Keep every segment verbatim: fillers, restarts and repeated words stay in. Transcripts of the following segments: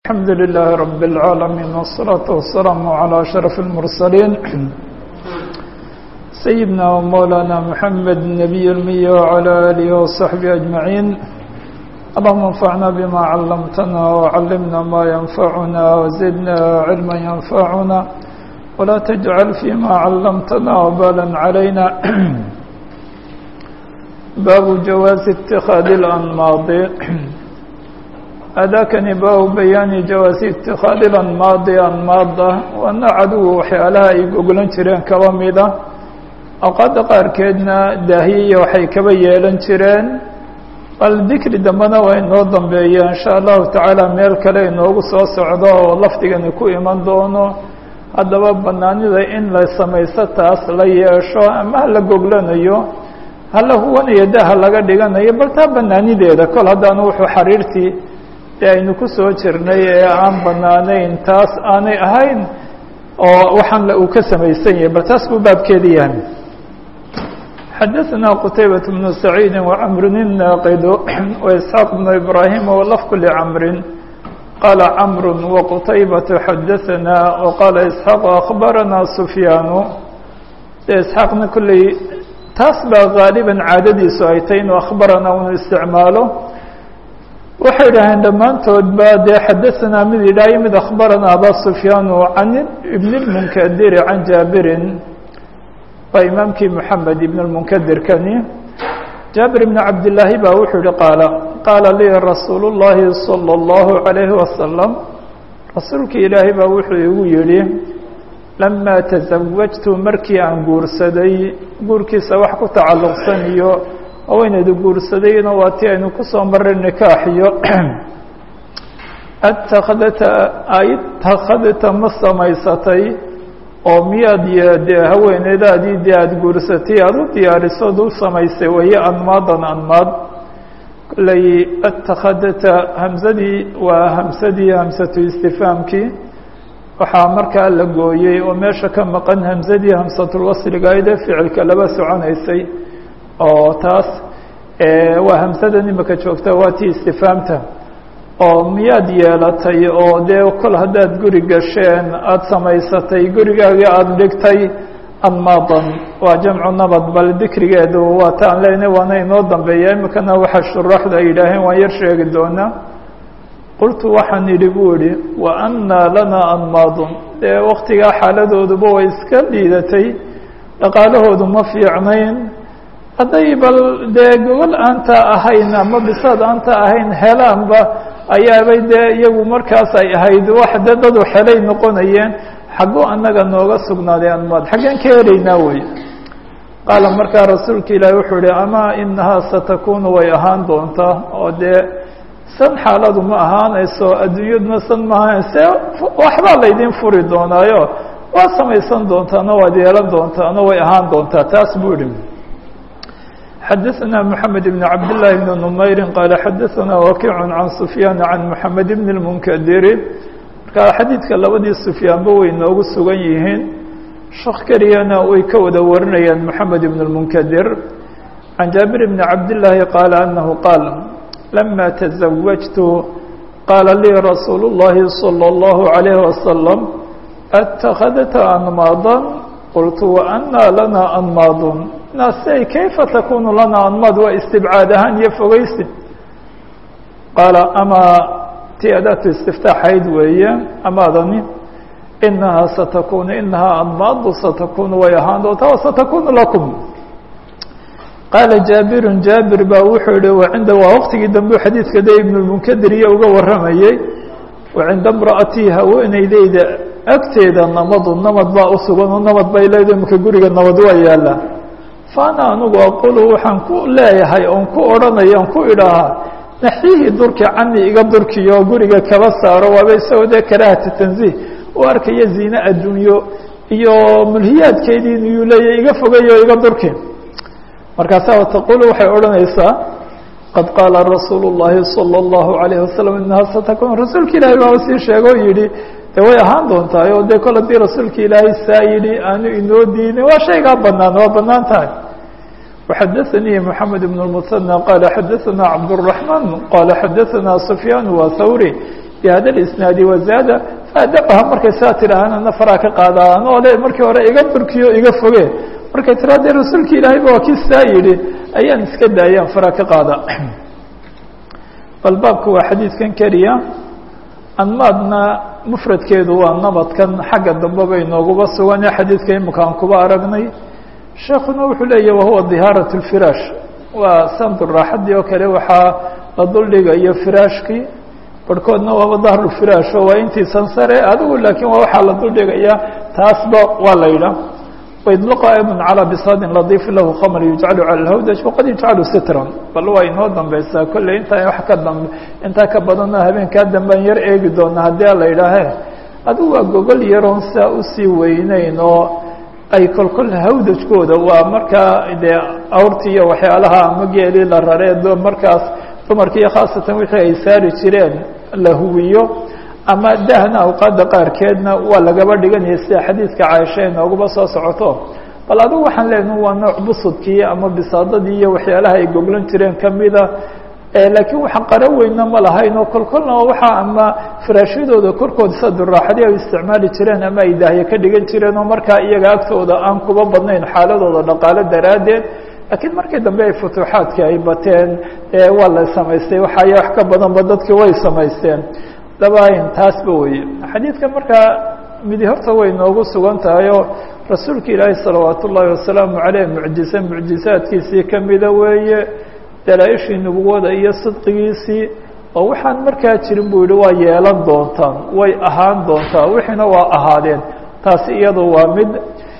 الحمد لله رب العالمين والصلاة والسلام على أشرف المرسلين سيدنا ومولانا محمد النبي الأمي وعلى آله وصحبه أجمعين. اللهم انفعنا بما علمتنا وعلمنا ما ينفعنا وزدنا علما ينفعنا ولا تجعل فيما علمتنا وبالا علينا. باب جواز اتخاذ الأنماط. أداكني باب بيان جواز اتخاذ الأنماط أنماطة وأن عدو وحيالها يقولون ترين كواميدا أوقات قاركيدنا داهية وحي كبيالن ترين الذكر دمنا وإن نوضم بيان إن شاء الله تعالى ميل كلي نوغو سو سعدا ولفتق نكو إيمان دونو هذا باب بناني إن لا سميستا أصلا يشو أما هلا قبلنا هلا هو يدها لقى ديغانا يبلتا بناني ديدا كل هذا نوح حريرتي aynu ku soo jirnay ee aan banaanayn taas aanay ahayn oo waxaan la uu ka samaysan yahay bal taas buu baabkeedii yahay. حدثنا قتيبة بن سعيد وعمر الناقد وإسحاق بن إبراهيم ولفظ لعمر قال عمر وقتيبة حدثنا وقال إسحاق أخبرنا سفيان. إسحاق كل تاسبا غالبا عددي سؤالتين وأخبرنا ونستعماله waxay yidhaaheen dhammaantood ba dee xadaثanaa mid idhaayo mid akhbaranaa aba sufyaan can ibn اlmunkadiri can jaabirin waa imaamkii moxamed ibn اlmunkadirkani jaabir ibn cabdillaahi baa wuxuu yihi qaala qaala lii rasuulu اllahi salى اllahu عalayhi wasalam rasuulkii ilaahay baa wuxuu igu yidhi lamaa tasawajtu markii aan guursaday guurkiisa wax ku tacalluqsan iyo haweeneydu guursadayna waa tii aynu ku soo marray nikaaxiyo atakadata atakadata ma samaysatay oo miyaad dee haweeneydaadii dee aada guursatay aada u diyaarisood u samaysay waye anmaadan anmaad kolley atakadata hamsadii waa hamsadii hamsatu istifaamkii waxaa markaa la gooyey oo meesha ka maqan hamsadii hamsatulwasliga aydee ficilka laba soconaysay oo taas waa hamsadan imika joogta waa tii istifaamta oo miyaad yeelatay oo dee kol haddaad guri gasheen aada samaysatay gurigaagii aada dhigtay anmaadan waa jamcu nabad bal dikrigeedu waa taan leynay waana inoo dambeeya imikana waxa shuraaxda ay yidhaaheen waan yar sheegi doonaa. qultu waxaan idhi buu idhi wa annaa lanaa anmaadun dee waktigaa xaaladooduba way iska dhiidatay dhaqaalahoodu ma fiicnayn hadday bal dee gobol aanta ahayn ama bisaad aanta ahayn helaanba ayaabay dee iyagu markaas ay ahayd wax dee dadu xelay noqonayeen xagguu annaga nooga sugnaaday anmaad xaggeen ka helaynaa wey. qaala markaa rasuulka ilaahi wuxuu ihi amaa inahaa satakunu way ahaan doontaa oo dee san xaaladu ma ahaanayso adduunyaduna san ma ahaanayse waxbaa laydin furi doonaayo waa samaysan doontaano waad yeelan doontaano way ahaan doontaa taas buu idhi. xadaثna mحamed بn cabd للahi بn نmayri qaala xadaثna wakiic can sufyaan can mحamed bn الmunkadiri marka xadiidka labadii sufyaanba way noogu sugan yihiin shak keliyana way ka wada warinayaan mحamed bn الmunkadir can jaabir bn cabdالlahi qaala anahu qaal lama تزawajtu qaala lii rasuul الlahi salى الlahu عalayه wasalam atakadta anmaada qultu waana lana anmaad naasey kayfa takunu lana anmaad waa istibcaad ahaan iyo fogeysi qaala amaa ti adaatu istiftaaxayd weeye amaadani inahaa satakunu inahaa anmaadu satakunu way ahaan doontaa wasatakunu lakum. qaala jaabirun jaabir baa wuxuu yihi wacinda waa waqtigii dambe xadiidka de ibn lmunkadir iyo uga waramayey wacinda imra'atii haweeneydeyda agteeda namadu namad baa usugan oo namad bay leedahay imika guriga nabad waa yaala faana anugu aqulu waxaan ku leeyahay oon ku odhanaya on ku idhaahaa naxiihi durki cani iga durkiyo guriga kaba saaro waaba isagoo dee karaahata tanziih u arkaya ziine adduunyo iyo mulhiyaadkeedii inuu leeyahy iga fogayo iga durki markaasaa taqulu waxay odhanaysaa qad qaala rasuulu الlahi salى الlahu عalayه wasalam inahaa satakun rasuulka ilaahay baa sii sheego yidhi de way ahaan doontahay oo dee kol haddii rasuulka ilaahay saa yidhi aanu inoo diidin waa shaygaa banaan waa banaan tahay. وxadaثanii mحamed بن الmuثنى qaala xadaثana cabdالرaحman qaala xadaثana sufyaan wa hawri bihada اlisnaadi wazaada faadacuha markay saa tidhaahana nafaraa ka qaadaan oo le markii hore iga durkiyo iga foge markay tiraa dee rasuulka ilaahayba waa kii saa yidhi ayaan iska daayaan faraa ka qaada bal baabku waa xadiidkan keliya anmaadna mufradkeedu waa nabadkan xagga dambe bay nooguba sugan xadiidka imika aan kuba aragnay sheekuna wuxuu leeyahy wahuwa dihaaraة اlfiraash waa sanduraaxadii oo kale waxaa la duldhigayo firaashkii barhkoodna waaba dahrulfiraash oo waa intiisan sare adigu laakiin waa waxaa la duldhigaya taasba waa la yidha waidlaqa ayضا calى bisaadin ladiif lahu khamr yujcalu calى اhawdaj waqad yujcalu sitran bal waa inoo dambeysaa kolley intaa wax ka dambe intaa ka badana habeenkaa dambaan yar eegi doona haddii la yidhaahe adigu waa gogol yaroon saa usii weyneyn oo ay kolkol hawdajkooda waa markaa dee awrti iyo waxyaalaha ama geelii la raree markaas dumarkiiyo khaasatan wixii ay saari jireen la huwiyo ama dahna awqaadda qaarkeedna waa lagaba dhiganaya sida xadiidka caaisha ee nooguba soo socoto bal adigu waxaan leenahay waa nooc busudkii ama bisaadadii iyo waxyaalaha ay goglan jireen kamida laakiin waxa qaro weyna ma lahayn oo kolkolna waxaa ama firaashyadooda korkooda sida duraaxadii ay isticmaali jireen ama ay daahye ka dhigan jireen oo markaa iyaga agtooda aan kuba badnayn xaaladooda dhaqaale daraaddeed laakiin markii dambe ay futuuxaadka ay bateen waa la samaystay waxaaya wax ka badanba dadki way samaysteen dabayn taasba weye xadiidka markaa midi horta way noogu sugan tahay oo rasuulka ilaahi salawaat ullaahi wasalaamu caleyh mucjize mucjizaadkiisii kamida weeye dalaa-ishii nubuwada iyo sidqigiisii oo waxaan markaa jirin buu yihi waa yeelan doontaan way ahaan doontaa wixiina waa ahaadeen taasi iyadu waa mid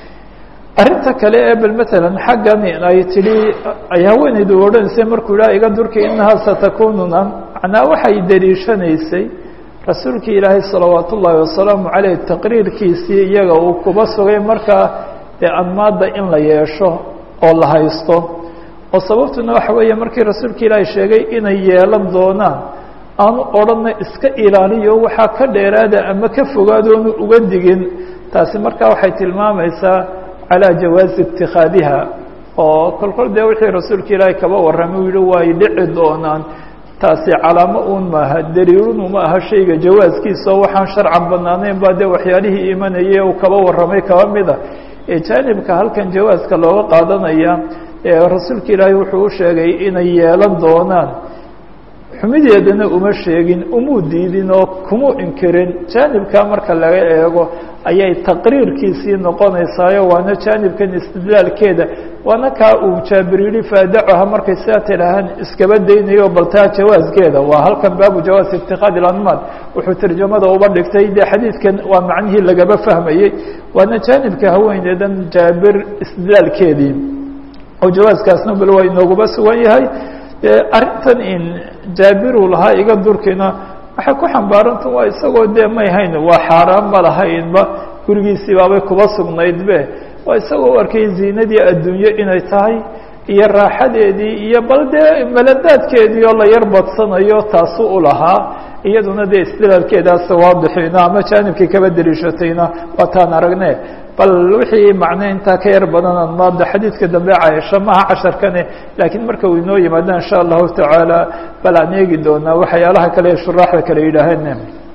arrinta kale ee bal matalan xaggan ay tidhi ay haweenaydu odhanaysay markuu yidhaha iga durki inahaa satakununa macnaa waxay daliishanaysay rasuulkii ilaahay salawaat ullaahi wasalaamu caleyh taqriirkiisii iyaga uu kuba sugay markaa dee anmaadda in la yeesho oo la haysto oo sababtuna waxa weeye markii rasuulka ilaahay sheegay inay yeelan doonaan aanu odhanna iska ilaaliyo waxaa ka dheeraada ama ka fogaadoonu uga digin taasi markaa waxay tilmaamaysaa calaa jawaazi itikaadiha oo kolkol dee wixii rasuulka ilaahay kaba warramay u yihi way dhici doonaan taasi calaamo uun maaha daliilun uma aha shayga jawaaskiisa oo waxaan sharcan banaanayn baa dee waxyaalihii imanayay uu kaba warramay kaba mida ee jaanibka halkan jawaaska looga qaadanaya rasuulka ilaahay wuxuu u sheegay inay yeelan doonaan xumideedana uma sheegin umuu diidin oo kumuu inkirin jaanibkaa marka laga eego ayay taqriirkiisii noqonaysaayo waana jaanibkan istidlaalkeeda waana kaa uu jaabir yihi faadacuha markay sidaa tidhaahaan iskaba daynayo baltaa jawaaskeeda waa halkan baabu jawaas itikaadi ilanmaad wuxuu tarjamada uba dhigtay dee xadiidkan waa macnihii lagaba fahmayey waana jaanibka haweeneedan jaabir istidlaalkeedii oo jawaaskaasna bal waa inooguba sugan yahay arrintan in jaabiruu lahaa iga durkina waxay ku xambaaranta waa isagoo dee may hayn waa xaaraan ma lahaynba gurigiisii baabay kuba sugnaydbe waa isagoo u arkay ziinadii adduunye inay tahay iyo raaxadeedii iyo bal dee maladaadkeedii oo la yar badsanayo taasu u lahaa iyaduna dee istilaalkeedaas waadixina ama jaanibkii kaba deliishatayna waa taan aragne bal wixii macne intaa ka yar badan anmaada xadiidka dambe caaisha maha casharkane laakiin marka uu inoo yimaado insha allahu tacaala bal aan eegi doonaa waxyaalaha kale ee shuraaxda kale yidhaaheen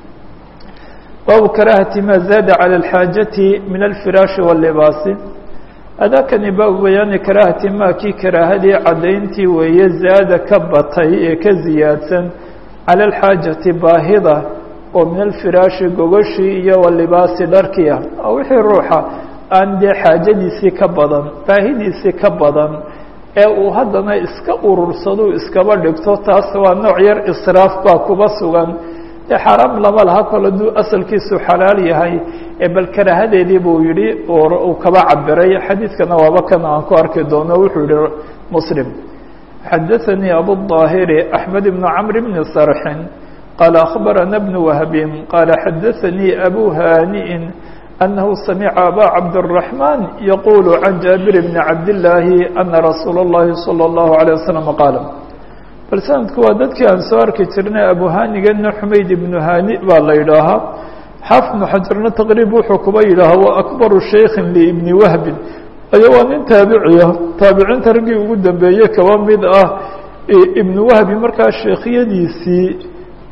baabu karaahati ma zaada calى اlxaajati min alfiraashi wاlibaasi adakani baabu bayaani karaahati ma kii karaahadii caddayntii weeye zaada ka batay ee ka ziyaadsan calى اlxaajati baahida oo min alfiraashi gogoshii iyo walibaasi dharkiya oo wixii ruuxa aan dee xaajadiisii ka badan baahidiisii ka badan ee uu haddana iska urursado iskaba dhigto taas waa nooc yar israaf baa kuba sugan dee xaaraam lama laha kol hadduu asalkiisu xalaal yahay ee bal karaahadeedii buu yihi uu kaba cabiray xadiidkana waaba kan aan ku arki doono wuxuu yihi muslim xadaثanii abuلظaahiri أحmed بn cmr bni sarxin قال أخبرنا بن وهب قال حدثني أبو هانئ أنه سمع أبا عبد الرحمن يقول عن جابر بن عبد الله أن رسول الله صلى الله عليه وسلم قال bal sanadku waa dadkii aan soo arki jirnay abu haaniganna xumayd ibnu haani baa la yidhaahaa xaafid ibnu xajarna taqriib wuxuu kuba yidhaahaa wa akbaru shaykhin liibni wahbin ayo waa nin taabiciya taabiciinta raggii ugu dambeeyey kaba mid ah ibnu wahbi markaa sheekhyadiisii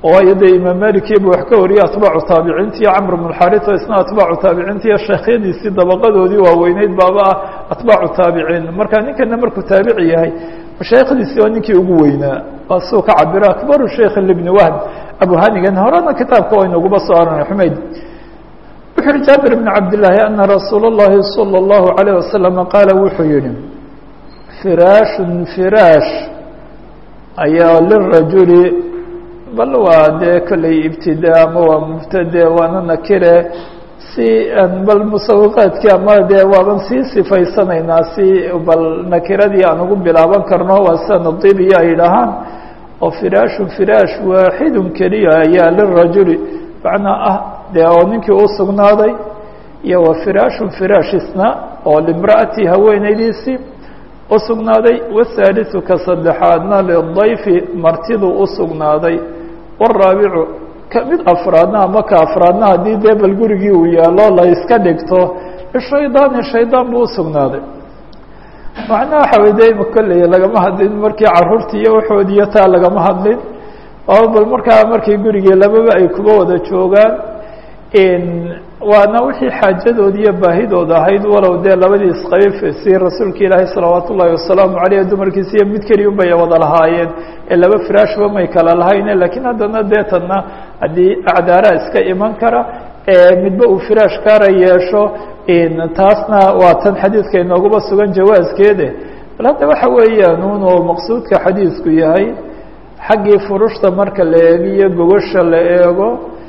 waayo dee imaam maliki buu wax ka wariyay atbaacu taabiciintiiyo camr bnu xarit isna atbaacu taabiciintiiyo sheekhyadiisii dabaqadoodii waaweyneyd baaba ah atbaacu taabiciin marka ninkana markuu taabici yahay mashaayikdiisii waa ninkii ugu weynaa waa suu ka cabiro akbaru sheikh libni wahb abuhanigan horena kitaabka waa inooguba soo aranay xumayd wuxuu yihi jaabir bn cabdillaahi ana rasuul اllahi salى اllahu عalayه wasalam qaala wuxuu yihi firaashun firaash ayaa lirajuli bal waa dee kolley ibtidaa ama waa mubtade waana nakire si bal musawiqaadkii ama dee waaban sii sifaysanaynaa si bal nakiradii aan ugu bilaaban karno waa sida nadibiya ay dhahaan oo firaashun firaash waaxidun keliya ayaa lirajuli macnaa ah dee oo ninkii u sugnaaday iyo wa firaashun firaashisna oo limra'ati haweenaydiisii u sugnaaday wahaaliثu ka saddexaadna lidayfi martidu u sugnaaday waraabicu ka mid afraadna ama ka afraadna haddii dee bal gurigii uu yaalo la iska dhigto shaydaani shaydaan buu usugnaaday macnaha waxa way de ima kolley lagama hadlin markii caruurtii iyo waxoodi iyo taa lagama hadlin oo bal markaa markii gurigii lababa ay kuba wada joogaan waana wixii xaajadood iyo baahidood ahayd walow dee labadii isqayb si rasuulka ilaahay salawaat ullaahi wasalaamu caleyh dumarkiisa iyo mid keliya bay wada lahaayeen ee laba firaashba may kala lahayne lakiin haddana dee tadna haddii acdaara iska iman kara midba uu firaash kaara yeesho taasna waa tan xadiidka inooguba sugan jawaaskeede bal hadda waxa weeyaan un oo maqsuudka xadiidku yahay xaggii furushta marka la eegiyo gogosha la eego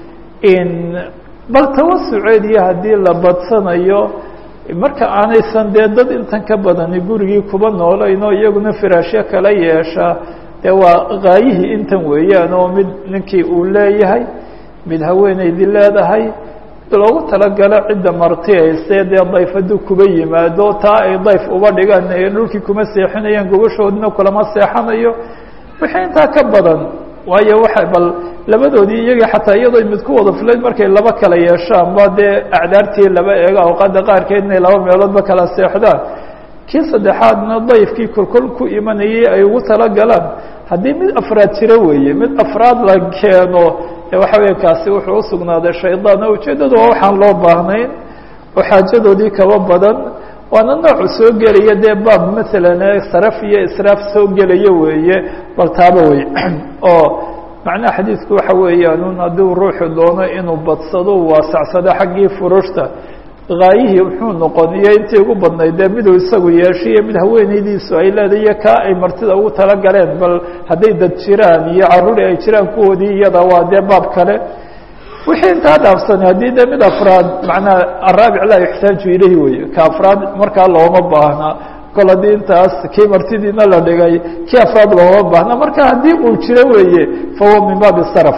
bal tawasuceediyo haddii la badsanayo marka aanaysan dee dad intan ka badani gurigii kuba nooleynoo iyaguna firaashyo kala yeesha dee waa gaayihii intan weeyaan oo mid ninkii uu leeyahay mid haweenaydii leedahay loogu talagalo cidda martiyayse dee dayf hadduu kuba yimaado taa ay dayf uba dhigaan ee dhulkii kuma seexinayaan gogoshoodina kulama seexanayo wixii intaa ka badan waayo waxa bal labadoodii iyagii xataa iyadoo mid ku wada filayd markay laba kala yeeshaan ba dee acdaartii laba eego awqaadda qaarkeed inay laba meeloodba kala seexdaan kii saddexaadna dayfkii kolkol ku imanayay ay ugu talagalaan haddii mid afraad jiro weeye mid afraad la keeno ee waxa weya kaasi wuxuu usugnaaday shaydaan oo ujeeddadu waa waxaan loo baahnayn oo xaajadoodii kaba badan waana noocu soo gelaya dee baab maalan saraf iyo israaf soo gelaya weeye bal taaba wey oo macnaha xadiidku waxa weeyaan un hadduu ruuxu doono inuu badsado waasacsado xaggii furushta gaayihii muxuu noqon iyo intii ugu badnayd dee miduu isagu yeeshay iyo mid haweenaydiisu ay leedahay iyo kaa ay martida ugu talagaleen bal hadday dad jiraan iyo carruuri ay jiraan kuwoodii iyada waa dee baab kale wixii intaa dhaafsani haddii dee mid afraad macnaha araabic laa yuxtaaju ilayhi weye ka afraad markaa looma baahna kol haddii intaas kii martidiina la dhigay kii afraad looma baahna marka haddii uu jiro weeye fahuwa min baabi saraf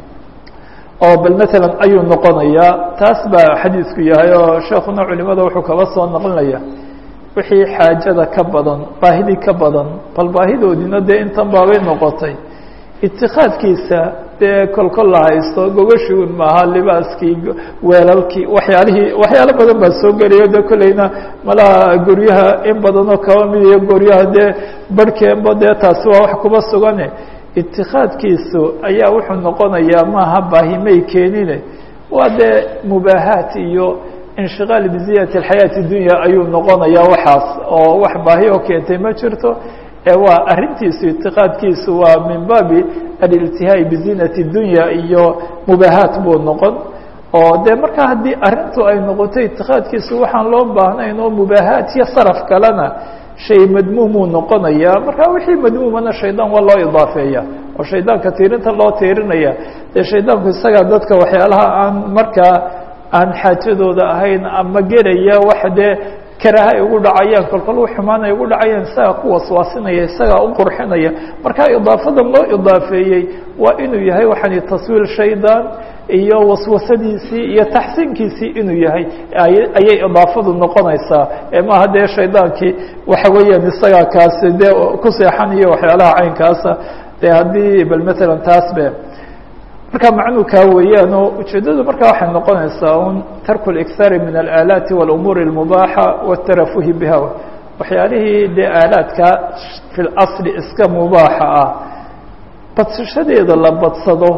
oo bal maalan ayuu noqonayaa taas baa xadiidku yahay oo sheekuna culimada wuxuu kaba soo naqlinaya wixii xaajada ka badan baahidii ka badan bal baahidoodiina dee intan baabay noqotay itikaadkiisa dee kolkol la haysto gogashii un maaha libaaskii weelalkii waxyaalihii waxyaalo badan baa soo gelayo de kolleyna malaha guryaha in badanoo kaba mid iyo guryaha dee barhkeenba dee taasi waa wax kuba sugane itikaadkiisu ayaa wuxuu noqonayaa maaha baahimay keenine waa dee mubaahaat iyo inshiqaal biziyati alxayaati dunya ayuu noqonayaa waxaas oo wax baahi oo keentay ma jirto ee waa arrintiisu itiqaadkiisu waa min baabi aliltihaai bizinati dunya iyo mubaahaat buu noqon oo dee markaa haddii arrintu ay noqoto itiqaadkiisu waxaan loo baahnayn oo mubaahaat iyo saraf kalena shay madmuumuu noqonayaa marka wixii madmuumana shaydaan waa loo idaafeeya oo shaydaanka tiirinta loo tiirinaya dee shaydaanku isagaa dadka waxyaalaha aan markaa aan xaajadooda ahayn ama gelaya wax dee karaaha ay ugu dhacayaan kolkol u xumaan ay ugu dhacayaan isagaa ku waswaasinaya isagaa u qurxinaya marka idaafadan loo idaafeeyey waa inuu yahay waxaan taswiil shaydaan iyo waswasadiisii iyo taxsiinkiisii inuu yahay ayay idaafadu noqonaysaa ee maaha dee shaydaankii waxa weeyaan isagaa kaasi dee ku seexanayo waxyaalaha caynkaasa dee haddii bal maalan taas be marka macnuu kaa weeyaan oo ujeeddadu markaa waxay noqonaysaa un tarku اlإkhaari min alآalaati wاlumuuri اlmubaaxa wالtarafuhi biha waxyaalihii dee aalaadka fi اlasli iska mubaaxa ah badsashadeeda la badsado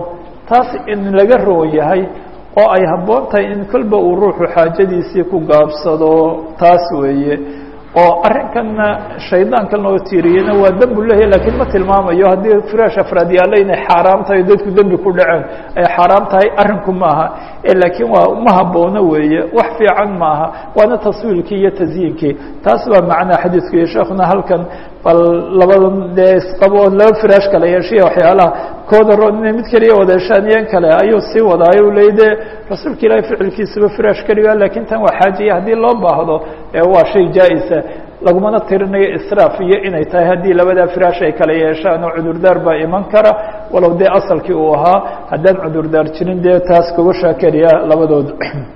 taas in laga roon yahay oo ay habboon tahay in kolba uu ruuxu xaajadiisii ku gaabsado taas weeye oo arrinkanna shaydaankan loo tiiriyeyna waa dembu leeyahy lakiin ma tilmaamayo haddii firaash afraad yaallo inay xaaraam tahay dadku dembi ku dhaceen ay xaaraam tahay arrinku maaha laakiin waa ma haboono weeye wax fiican maaha waana taswiilkii iyo tasyiinkii taas baa macnaa xadiidku iyo sheekuna halkan bal labadan dee isqabo laba firaash kala yeeshiya waxyaalaha kooda roon inay mid keliya wada heshaan iyan kale ayuu sii wadaayo u leeyde rasuulka ilaahay ficilkiisaba firaash keliga laakiin tan waa xaajiya haddii loo baahdo waa shay jaa-isa lagumana tirinayo israaf iyo inay tahay haddii labadaa firaash ay kala yeeshaan oo cudurdaar baa iman kara walow dee asalkii uu ahaa haddaan cudurdaar jirin dee taas gobashaa keliya labadood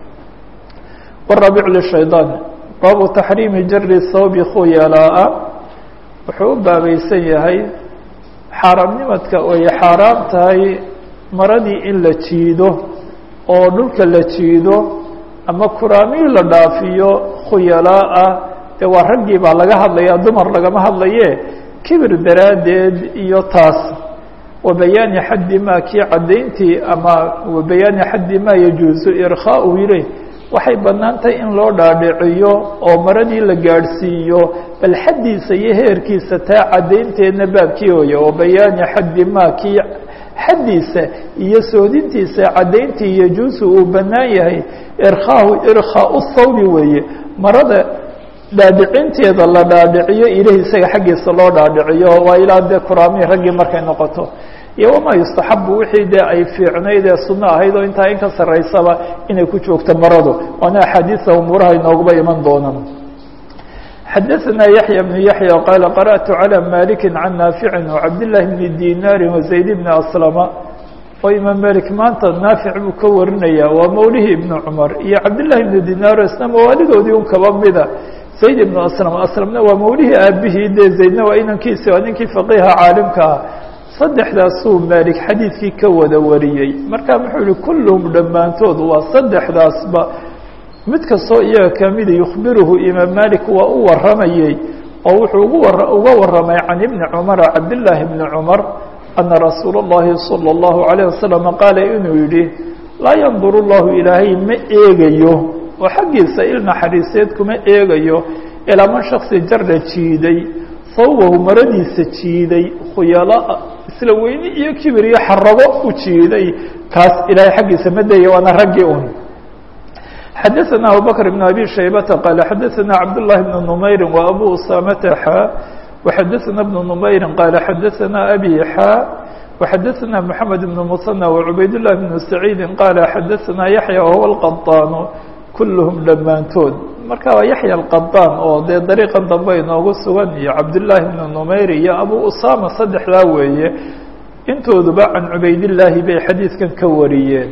warabic lishaydaan baabu taxriimi jari sawbi khuyalaa wuxuu u baabaysan yahay xaaraamnimadka ay xaaraam tahay maradii in la jiido oo dhulka la jiido ama kuraamihii la dhaafiyo khuyalaa dee waa raggii baa laga hadlaya dumar lagama hadlaye kibir daraaddeed iyo taas wa bayaani xaddi maa kii caddayntii ama wa bayaani xaddi maa yajuusu irkhaau ileyh waxay bannaantahay in loo dhaadhiciyo oo maradii la gaadhsiiyo bal xaddiisa iyo heerkiisa taa caddaynteedna baabkii hooya oo bayaani xaddi maa kii xaddiisa iyo soodintiisa caddayntii yajuusu uu bannaan yahay irkhaahu irkhaau thawbi weeye marada dhaadhicinteeda la dhaadhiciyo ilahi isaga xaggiisa loo dhaadhiciyo waa ilaa dee kuraamihii raggii markay noqoto iyo wamaa yustaxabu wixii dee ay fiicnayd ee sunno ahayd oo intaa in ka sarraysaba inay ku joogto maradu waana axaadiisa umuuraha inooguba iman doonaan xadaثna yaحyى بن yaحyى qال qarأtu عalى maliki can naafici وcabdالlahi bni dinaari وzayd bni aslama oo imaam malik maanta naafic buu ka warinaya waa mawlihii ibni cumar iyo cabdالlahi bni dinaar isna mawaalidoodii un kaba mida zayd ibnu aslam aslamna waa mawlihii aabihii dee zaydna waa inankiisi waa ninkii faqiha caalimka ah saddexdaasuu malik xadiidkii ka wada wariyey marka muxuu yihi kulluhum dhammaantood waa saddexdaasba mid kastoo iyaga kamida yukhbiruhu imaam malik waa u waramayey oo wuxuu ugu wa uga waramay can ibni cumara cabdillaahi bni cumar ana rasuula اllahi salى اllahu عalayه wasalam qaala inuu yihi laa yanduru llahu ilaahay ma eegayo oo xaggiisa il naxariiseed kuma eegayo ilaa man shaksi jarra jiiday sawbahu maradiisa jiiday khuyalaa isla weyni iyo kibir iyo xarabo u jiiday kaas ilaahay xaggiisa ma daya waana raggii un xadaثna abubakr بn abi shaybata qaala xadaثna cabdالlahi bn numayri wa abu usamata xa وxadaثna bn numayri qaala xadaثna abi xa وxadaثna mحamed bn musanى وcubayd لlah bn saciidi qaala xadaثna yaحya wahuwa اlqaطaan kulluhum dhammaantood marka waa yaxya alqadaan oo dee dariiqan dambe inoogu sugan iyo cabdillaahi bnu numayr iyo abu usama saddexdaa weeye intooduba can cubaydillaahi bay xadiidkan ka wariyeen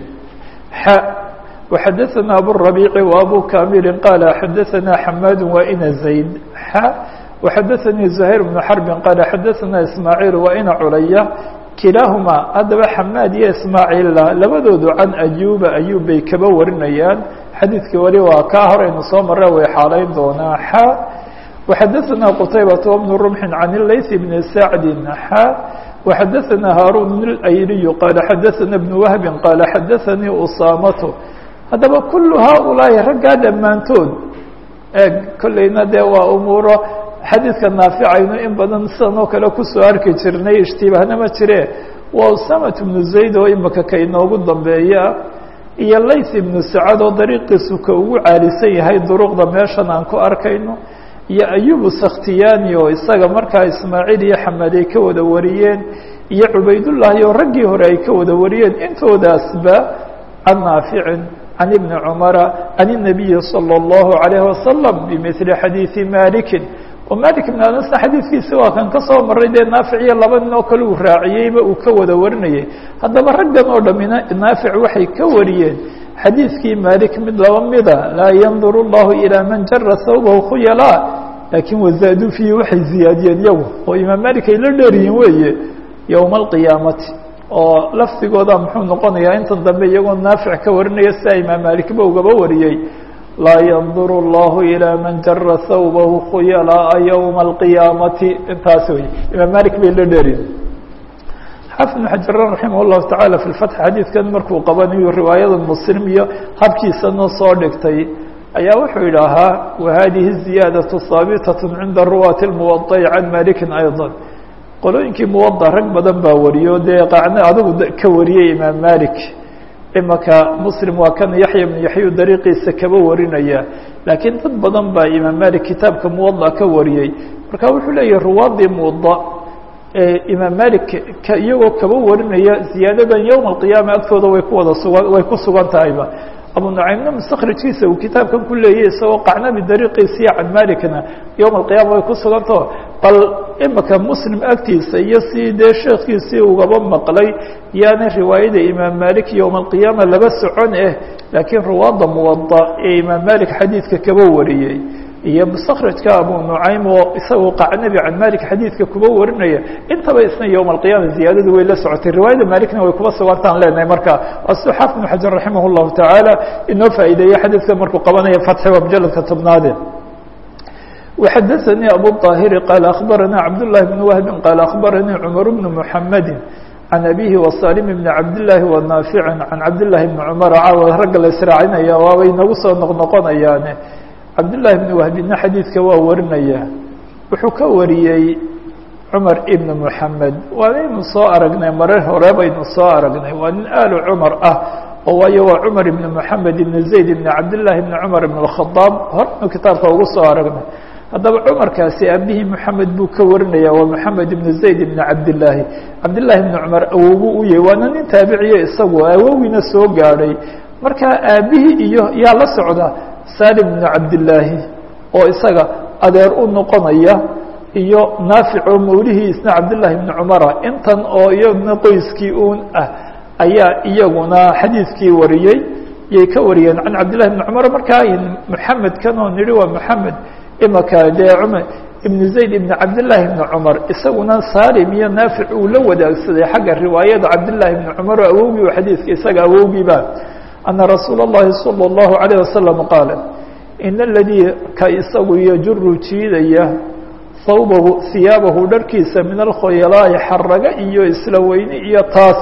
xa waxadaثana aburabiici wa abu kamilin qaala xadaثana xamaadu wa ina zayd xa waxadaثanii zuhayr bnu xarbin qaala xadaثana ismaaciil wa ina culaya kilaahumaa haddaba xamaad iyo ismaaciilla labadoodu can ayuba ayub bay kaba warinayaan xadiidkii wali waa kaa horaynu soo mare way xaalayn doonaa xa وxadaثna qtaybة بن رمح عن الlayث بن سacد xa وxadaثna hاrون الأyliي qال xadaثna بن وهب qال xadaثnii usaamaة haddaba kul haaulaahi raggaa dhammaantood eeg kolleyna dee waa umuuro xadiidka naaficaynu in badan sidan oo kale kusoo arki jirnay ishtibaahna ma jire waa usamaة بن zayd oo imika ka inoogu dambeeya iyo layth ibnu sacad oo dariiqiisu ka ugu caalisan yahay duruqda meeshan aan ku arkayno iyo ayubu sakhtiyaani oo isaga markaa ismaaciil iyo xamed ay ka wada wariyeen iyo cubaydullaahi oo raggii hore ay ka wada wariyeen intoodaasba can naaficin can ibni cumara can الnabiyi salى اllahu عalayhi wasalam bimili xadiidi malikin oo malik ibn anasna xadiidkiisa waa kan ka soo maray dee naafic iyo laba nin oo kale uu raaciyeyba uu ka wada warinayay haddaba raggan oo dhamina naafic waxay ka wariyeen xadiidkii malik mid laba mida laa yanduru اllahu ilaa man jara hawbahu khuyalaa laakiin wazaaduu fiihi waxay ziyaadiyeen iyagu oo imaam malik ay la dheeriyiin weeye yowma alqiyaamati oo lafdigooda muxuu noqonayaa intan dambe iyagoo naafic ka warinaya sidaa imaam malikba ugaba wariyey laa yanduru اllahu ilaa man jara hawbahu khuyalaa ywma alqiyaamati intaas wey imaam malik bay la dheeriyin xaafid بن xajar raximah الlahu taعalى في الفتح xadiidkan markuu qabanayo riwaayada mslim iyo habkiisana soo dhigtay ayaa wuxuu yidhaahaa wahadihi ziyaadaة haabitaة cinda ruwaati الmuwaطa'i can maliki ayضا qolooyinkii muwaطa rag badan baa wariyo dee qacne adigu ka wariyey imaam malik imaka muslim waa kan yaxya bnu yaxyu dariiqiisa kaba warinaya laakiin dad badan baa imaam malik kitaabka muwaطa ka wariyey marka wuxuu leeyahay ruwaadii muwaطa imaam malik iyagoo kaba warinaya ziyaadadan yowma alqiyaama agtooda way ku wada sugan way ku sugan tahayba abu nucaymna mustakrijkiisa uu kitaabkan ku leeyay isagoo qacnabi dariiqiisiya can malikna yowma alqiyaama way ku sugantaho bal imaka muslim agtiisa iyo si dee sheekhiisii ugaba maqlay yaana riwaayada imaam malik yowma alqiyaama laba socon eh laakiin ruwaada muwada ee imaam malik xadiidka kaba wariyey iyo mustakrijka abu nucaym oo isagoo qacnabi can malik xadiidka kuba warinaya intaba isna yowma alqiyaama ziyaadadu way la socotay riwaayada malikna way kuba sugantaan leenahay marka asu xaafid bn xajar raximah llahu tacaala inoo faa'iideeyey xadiidka markuu qabanaya fatxi waa mujaladka tobnaade وxadaثnii abu طاahiri qaal akhbarana cabdالlahi bn wahbi qaal akhbaranii cmar bn mحamedi can abihi وsalim bn cabdالlahi وnaafici can cabdالlahi bn cmar caawa ragga la israacinaya waabay nagu soo noqnoqonayaane cabdالlahi bn wahbina xadiidka waa warinaya wuxuu ka wariyey cmar ibn mحamed waanaynu soo aragnay marar hore baynu soo aragnay waa nin aalu cmar ah oo waayo waa cmar ibn mحamed ibn zayd ibn cabdالlahi bn cmar ibn الkhadaab horenu kitaabka ugu soo aragnay haddaba cumarkaasi aabihii mحamed buu ka warinaya waa mحamed ibn zayd ibn cabdالlahi cabdالlahi bn cmar awowgu u yahay waana nin taabiciye isagu awowiina soo gaadhay marka aabihii iyo yaa la socda salim bn cabdالlaahi oo isaga adeer u noqonaya iyo naafic oo mawlihii isna cabdالlahi bn cumara intan oo iyaguna qoyskii un ah ayaa iyaguna xadiidkii wariyey yay ka wariyeen can cabdالlahi bn cumar markaa mحamed kan oo nihi waa mحamed imaka dee cumar ibn zayd ibn cabdالlahi bn cumar isaguna salim iyo naafic uu la wadaagsaday xagga riwaayada cabdالlahi bn cumar oo awowgii o xadiidka isaga awowgiiba ana rasuula الlahi salى الlahu عalيه wasalam qaala in aladii ka isagu yajuru jiidaya hawbahu hiyaabahu dharkiisa min alkhoyalaa'i xaraga iyo isla weyne iyo taas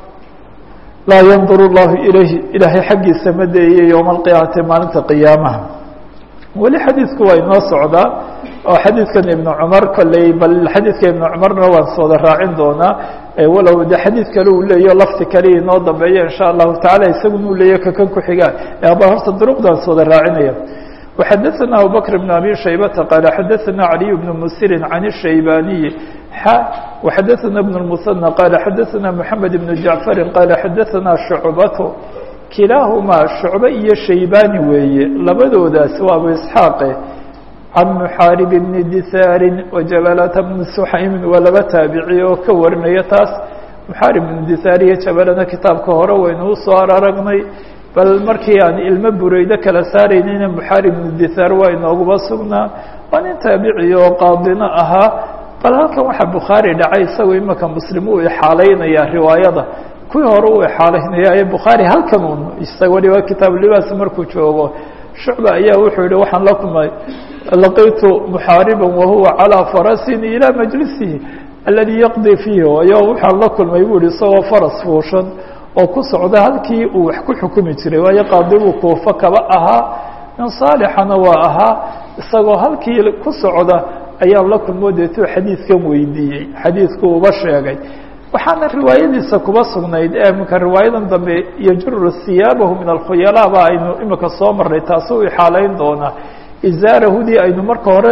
laa yandur اllahu ilayhi ilaahay xaggiisa ma deeye yowma alqiyaamati maalinta qiyaamaha weli xadiidku waa inoo socdaa oo xadiidkan ibnu cumar kolley bal xadiidka ibnu cumarna waan sooda raacin doonaa walow de xadiid kale uu leeyaho lafti kale inoo dambeeya in sha allahu tacala isaguna uu leeyahy kakan ku xigaa aba horta duruqdaan sooda raacinaya وxadaثna abubakr بn abi shaybata qaala xadaثna عaliي bn musirin can الshaybaniyi xa وxadaثna bn الmuثنى qaala xadaثna mحamed bn jacfari qaala xadaثna shucbato kilaahumaa shucbe iyo shaybani weeye labadoodaas waa abu isxaaqe can muxaarib bni disaarin wajabalata bni suxaymin waa laba taabici oo ka warinaya taas muxaarib bni disaar iyo jabalana kitaabka hore waynu usoo aragnay bal markii aan ilmo bureydo kala saaraynayna muxaarib bni disaar waa inooguba sugnaa waa nin taabici oo qaadino ahaa bal halkan waxaa bukhaari dhacay isagoo imaka muslim uu ixaalaynaya riwaayada kuwii hore uu ixaalaynaya ee bukhaari halkan un isaga waliba kitaabulibaas markuu joogo shucba ayaa wuxuu yihi waxaan la kulmay laqitu muxaariba wahuwa calىa farasin ilى majlisihi aladi yaqdi fiihi ayo waxaan la kulmay bu ihi isagoo faras fuushan oo ku socda halkii uu wax ku xukumi jiray waayo qaadibuu kuufa kaba ahaa nin saalixana waa ahaa isagoo halkii ku socda ayaan la kulmo deetuu xadiidkan weydiiyey xadiidku uba sheegay waxaana riwaayadiisa kuba sugnayd ee imika riwaayadan dambe yajuru hiyaabahu min alkhuyalaa ba aynu imika soo marnay taasi u ixaalayn doonaa izaarahudii aynu marka hore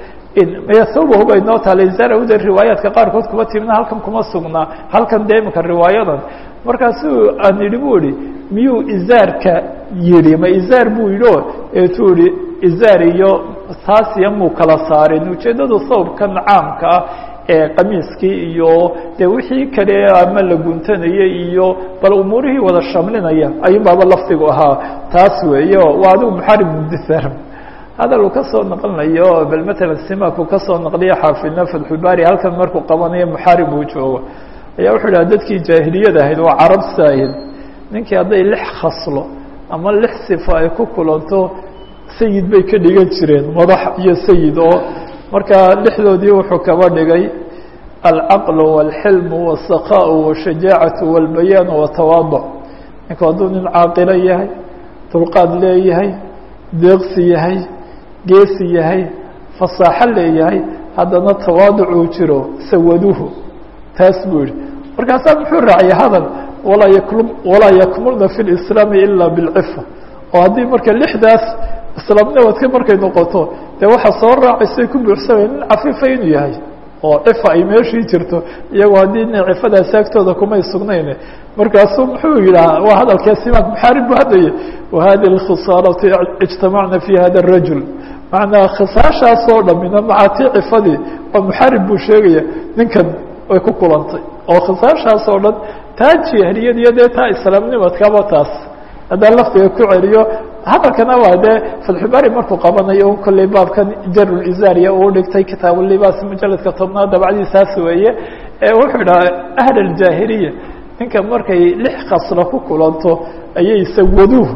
thawbahu bay noo taala izaarahudi riwaayaadka qaarkood kuba timina halkan kuma sugnaa halkan dee imika riwaayadan markaasu aan idhi bu ihi miyuu izaarka yidhi ma izaar buu yidhi o eetuu ihi izaar iyo taasiya muu kala saarin ujeeddadu thawbkan caamka ah ee qamiiskii iyo dee wixii kale ama la guntanayay iyo bal umuurihii wada shamlinaya ayuun baaba lafdigu ahaa taas weeye waa adigu muxaarib mudisar hadal uu ka soo naqlinayo bal matalan simaku ka soo naqliya xaafidna fatxulbaari halkan markuu qabanayo muxaarib uu joogo ayaa wuxuu dhaha dadkii jaahiliyada ahayd waa carab saahid ninkii hadday lix khaslo ama lix sifo ay ku kulanto sayid bay ka dhigan jireen madax iyo sayid oo markaa lixdoodii wuxuu kaba dhigay alcaql wاlxilm wالsakاء wالshajaacaة wاlbayaan watawaadc ninku hadduu nin caaqilo yahay dulqaad leeyahay deeqsi yahay geesi yahay fasaaxo leeyahay haddana tawaaduc uu jiro sawaduhu taas buu yihi markaasaa muxuu raaciyay hadal walaa yakl walaa yakmulna fi اlislaami ila bilcifa oo haddii marka lixdaas islaamnimadka markay noqoto dee waxa soo raacaysay ku buuxsamaya nin cafiifa inuu yahay oo cifa ay meeshii jirto iyagoo haddii ina cifadaasi agtooda kumay sugnayn markaasuu muxuu yidhaha waa hadalkaasi imaam buxaari buu hadlayay wahadi اlkhisaalatu ijtamacna fi hada الrajul macnaa khisaashaas oo dhamina macatii cifadii oo muxarib buu sheegaya ninkan way ku kulantay oo khisaashaas oo dhan taa jahliyad iyo dee taa islaamnimadkaba taas haddaan laftiga ku celiyo hadalkana waa dee fatxubari markuu qabanayo kolley baabkan jarulizariya uu dhigtay kitaabulibaas mujaladka tobnaad dabacdiisaas weeye wuxuu idhaha ahl aljaahiliya ninka markay lix khaslo ku kulanto ayay sawaduuh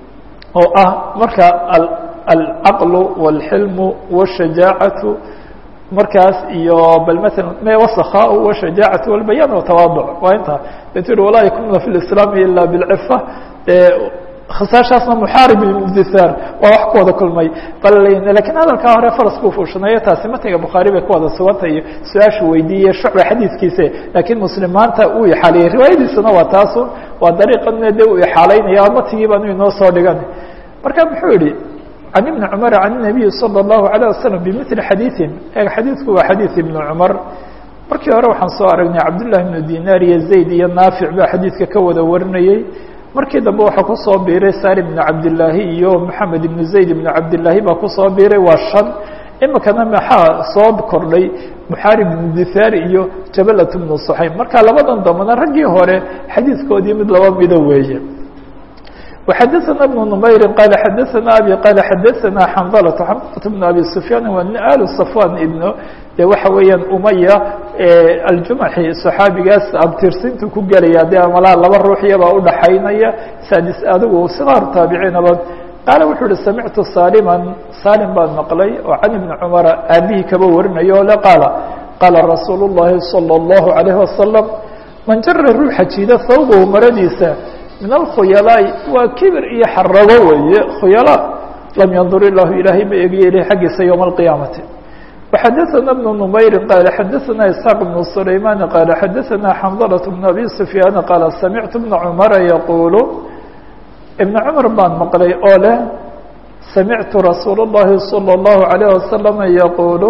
oo ah marka alcaqlu wاlxilmu wالshajaacatu markaas iyo bal maala wasakhaa washajaacat wاlbayaan watawaadc waa intaa de turi walaa yakununa fi lislaami ila bilcifa khisaashaasna muxaarib imtihaar waa wax ku wada kulmay bal lakiin hadalkaa hore faras buu fuushanayo taasi matniga bukhaari bay ku wada suganta iyo su-aashu weydiiyey shucba xadiidkiise laakiin muslim maanta uu ixaaliyey riwaayadiisuna waa taasu waa dariiqana de uu ixaalaynaya matnigii baanu inoo soo dhigan marka muxuu yihi can ibni cumar can الnabiyi salى الlahu عalيه wasalam bimili xadiiثin e xadiidku waa xadiid ibni cumar markii hore waxaan soo aragnay cabdullahi bnu dinaar iyo zayd iyo naafic baa xadiidka ka wada warinayey markii dambe waxaa kusoo biiray salim ibn cabdillaahi iyo maxamed ibn zayd ibn cabdillaahi baa kusoo biiray waa shan imikana maxaa soo kordhay muxaarib ibnu dithaar iyo jabalat ibnu saxaym marka labadan dambana raggii hore xadiidkoodii mid laba mido weeye وxadثna بن نmayri qال xadثna abي qال xadثna xنdلة xنdلة بن abي سفyاn waa nin al صفوان ibn de waxa weeyaan umaya aljumaxi صaxaabigaas abtirsintu ku gelaya de amalaa laba ruuxyabaa udhaxaynaya sadis adigu sigaar taabiciinaba qaala wuxuu uhi samictu saliman salim baan maqlay oo can ibni cumara aabihii kaba warinayo o le qaala qaala rasuul الlahi salى الlahu عalيه wasalam man jara ruuxa jiida hawbahu maradiisa min alkhuyalaaءi waa kibir iyo xarago weeye khuyalaa lam yandur ilahu ilaahay ma egiyo ileh xaggiisa ywma اlqiyaamati وxadثna بن نmayri qala xadثna isxaaq بن سulayman qala xadثna xنdلة بن abi سfyaan qaala samictu بna cmara yaqulu ibn cmar baan maqlay oo leh samictu rasuul الlahi salى الlahu عalيه wasalam yaqulu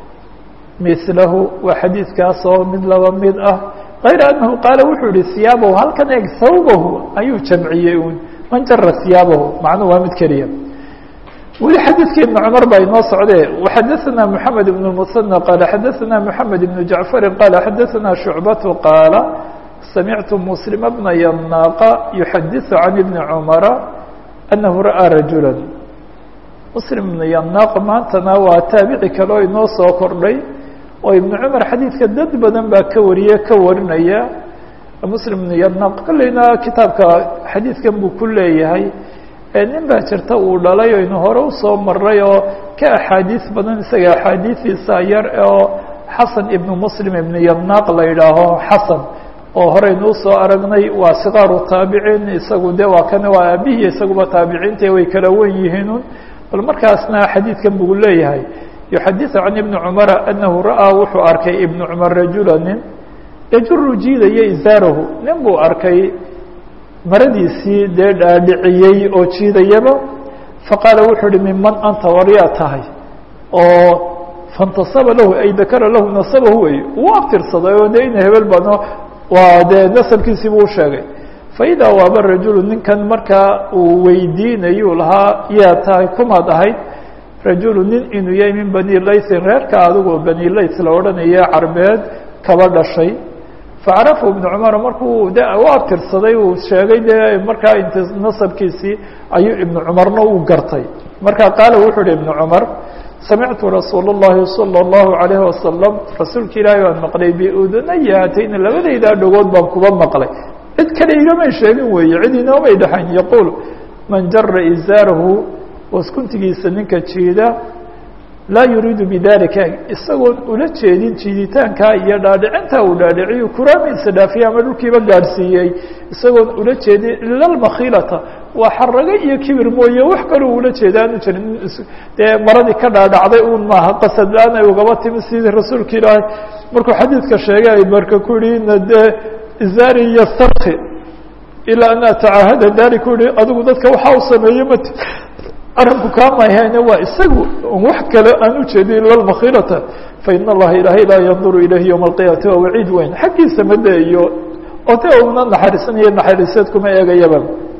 milahu waa xadiidkaas oo mid laba mid ah غayra anahu qaala wuxuu yihi siyaabahu halkan eeg hawbahu ayuu jamciyey un man jara siyaabahu macnuhu waa mid keliya weli xadiidka ibn cumar baa inoo socdee وxadثna mحamed بن المثنى qaala xadثna mحamed بن jaعفari qaala xadثna شhucbaة qaala samictu mslima bna ynaaqa yuxadiث can ibni cumara anahu ra'aa rajula mslim bna yanaaq maantana waa taabici kale oo inoo soo kordhay oo ibn cumar xadiidka dad badan baa ka wariye ka warinaya mslim bna yanaaq kolleyna kitaabka xadiidkan buu ku leeyahay nin baa jirta uu dhalay aynu hore usoo maray oo ka axaadiis badan isaga axaadiistiisa yar oo xasan ibnu muslim ibnu yanaaq la yidhaaho xasan oo horeynu usoo aragnay waa sikaaru taabiciin isagu de waa kan waa aabihii isaguba taabiciinta way kala wen yihiinun bal markaasna xadiidkan buu leeyahay yuxadiثu can ibni cumara anahu ra'aa wuxuu arkay ibnu cumar rajula nin yajuru jiidaya izaarahu nin buu arkay maradiisii dee dhaadhiciyey oo jiidayaba faqaala wuxuu uhi minman anta waryaa tahay oo faاntasaba lahu ay dakara lahu nasabahu wey uu abtirsaday oo de ina hebel bano waa dee nasabkiisii buu usheegay faidaa waaba rajulu ninkan markaa uu weydiinayu lahaa yaa tahay kumaad ahayd rajulu nin inuu yahay min bani laysin reerka adigoo bani lays la odhanaya carbeed kaba dhashay facarafu ibnu cumar markuu de u abtirsaday uu sheegay de markaa int nasabkiisii ayuu ibnu cumarna uu gartay marka qaala wuxuu uhi ibnu cumar samictu rasuul الlahi salى الlahu عalayه wasalam rasuulka ilaahay baan maqlay biudunaya hatayni labadaydaa dhagood baan kuba maqlay cid kale igamay sheegin weeye cid inoomay dhexayn yaquul man jara izaarahu waskuntigiisa ninka jiida laa yuriidu bidalika isagoon ula jeedin jiiditaankaa iyo dhaadhicintaa uu dhaadhiciyu kuraamiisa dhaafiyey ama dhulkiiba gaadhsiiyey isagoon ula jeedin ila lmakhilata waa xarago iyo kibir mooye wax kaloo ula jeeda aanu jirin dee maradii ka dhaadhacday uun maaha qasad la-aan ay ugaba timi sidii rasuulka ilaahay markuu xadiidka sheegay ay marka ku yihi ina dee izari yastarki ilaa an atacaahada dalik u yihi adigu dadka waxaa u sameeyey mat arinku kaamahayne waa isagu wax kale aan ujeedin ila lmakhilata fain allaha ilaahay laa yanduru ilayhi ywma alqiyamati waa waciid weyn xaggiisa made iyo ote una naxariisanayo naxariiseed kuma eegayaba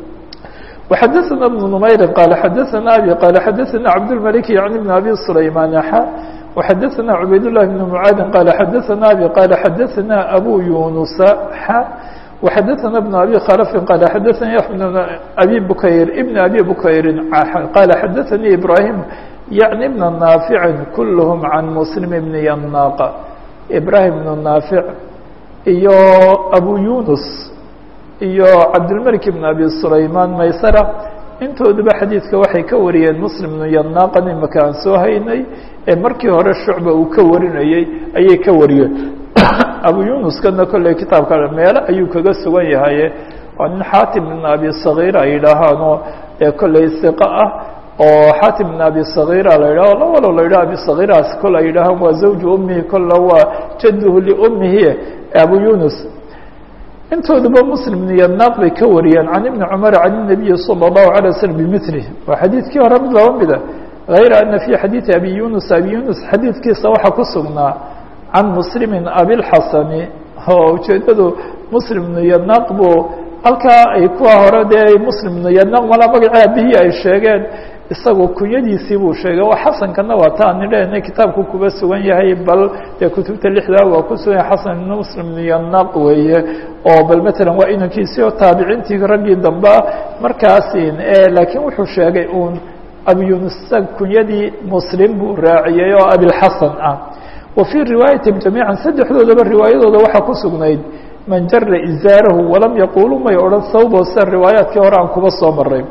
وxadثna بن نmayri qال xadثna abي qال xadثna cabdالملك yعnي بن abي سlayman xa وxadثna cubayd للhi بن mعاadi qال xadثna abي qال xadثna abو yuنuس xa وxadثna بن abي khلف qال xadثna بن abي bukayr بن abي bukayri qال xadثnي ibrahيم yعnي بن ناaفع kulhm عan mسلم بن ynاq ibrahim بن ناaفع iyo abو yuنus iyo cabdilmalik ibn abi sulayman maysara intooduba xadiidka waxay ka wariyeen muslim bnu yanaqan imaka aan soo haynay ee markii hore shucba uu ka warinayey ayay ka wariyeen abu yunuskana kolley kitaabka meelo ayuu kaga sugan yahaye waa nin xaatim ibn abi sagiira ay yidhaahaanoo ee kolley siqa ah oo xaatim ibn abi sagiira la yidhaho lawalo la yidhaho abi sagiiraas kol ay yidhaahaan waa zawju umihi kolla waa jadduhu liumihi abu yunus intooduba muslim bn yanaq bay ka wariyeen can ibni cumar can الnabiyi salى الlahu عalيه waslm bimilih waa xadiidkii hore mid laba mida غayra ana fi xadiiثi abi yunus abi yunus xadiidkiisa waxaa ku sugnaa can muslimi abilxasani oo ujeedadu muslim bnu yanaq buu halkaa ay kuwa hore dee muslim bnu yanaq mala magacii abihii ay sheegeen isagoo kunyadiisii buu sheegay oo xasankana waa ta ani leenay kitaabku kuba sugan yahay bal dee kutubta lixdaa waa ku sugan yahay xasan ibn muslim ibn yanaq weeye oo bal matalan waa inankiisii oo taabiciintii raggii dambe ah markaasin laakiin wuxuu sheegay uun abi yunus kunyadii muslim buu raaciyey oo abilxasan ah wa fii riwaayatihim jamiican saddexdoodaba riwaayadooda waxaa ku sugnayd man jara izaarahu walam yaqulu may odhan sawbo sida riwaayaadkii hore aan kuba soo maray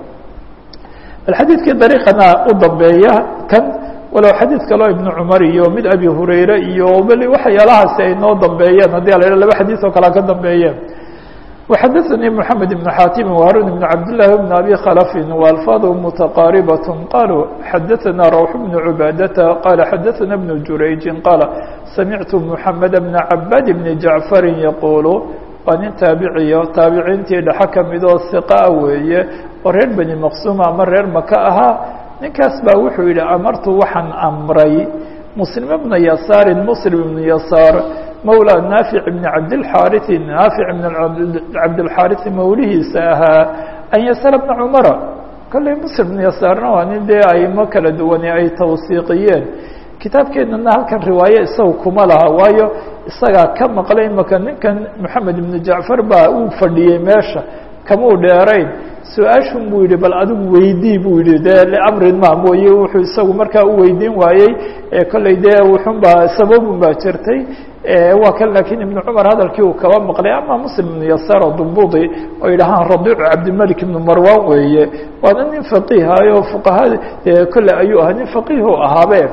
bal xadiidkii dariiqana u dambeeya kan walow xadiid kaloo ibnu cumar iyo mid abi hurayre iyo bal waxyaalahaasi ay noo dambeeyeen haddii ala laba xadiid oo kalea ka dambeeyeen وxadثnي محamed بن xاtim وharun بن cabdاللahi بن abi khلف وalفاظ متqاaربة qalوا xadثna rwح بن عubaadةa qال xadثna بن jurayجi qال samictu محamed بن cabاd بن jaعفr yqul waa nin taabiciyo taabiciintii dhexe kamidoo ثiqaa weeye oo reer beni maqsuma ama reer maka ahaa ninkaas baa wuxuu yihi amartu waxaan amray msلم بna yasاari msلم بن yasاar mawlى naafic bn cabdilxaariثi naafic bn cabdilxaariثi mawlihiisa ahaa an yasala bna cumara kolley muslim bn yasaarna waa nin dee aimo kala duwane ay tawsiiqiyeen kitaabkeenana halkan riwaaye isaga kuma laha waayo isagaa ka maqlay imaka ninkan moxamed ibn jacfar baa uu fadhiyey meesha kamuu dheerayn su-aashun buu yihi bal adigu weydii buu yihi dee liamrin ma mooye wuxuu isagu markaa u weydiin waayey kolley dee wuxun baa sababun baa jirtay waa kan lakiin ibn cumar hadalkii uu kaba maqlay ama muslim ibn yasaar oo dumbudi oo yidhahaan radiicu cabdilmalik ibn marwan weeye waana nin faqiihayo fuqahada kolle ayuu ahaa nin faqiihu ahaabe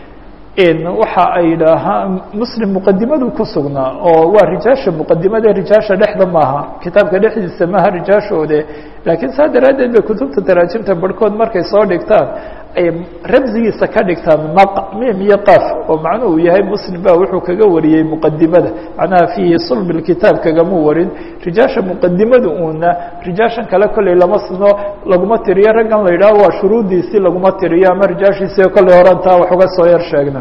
waxa ay yidhaahaan muslim muqadimadu ku sugnaa oo waa rijaasha muqadimada rijaasha dhexda maaha kitaabka dhexdiisa maaha rijaashoode laakiin saa daraaddeed bay kutubta taraajimta barhkood markay soo dhigtaan ay rabsigiisa ka dhigtaan mim iyo qaf oo macnuhu yahay muslim baa wuxuu kaga wariyey muqadimada macnaha fiihi sulb kitaab kagama warin rijaasha muqadimada uuna rijaashan kale kolley lama sino laguma tiriyo raggan la yidhaho waa shuruudiisii laguma tiriyo ama rijaashiisii kolley horantaa wax uga soo yar sheegna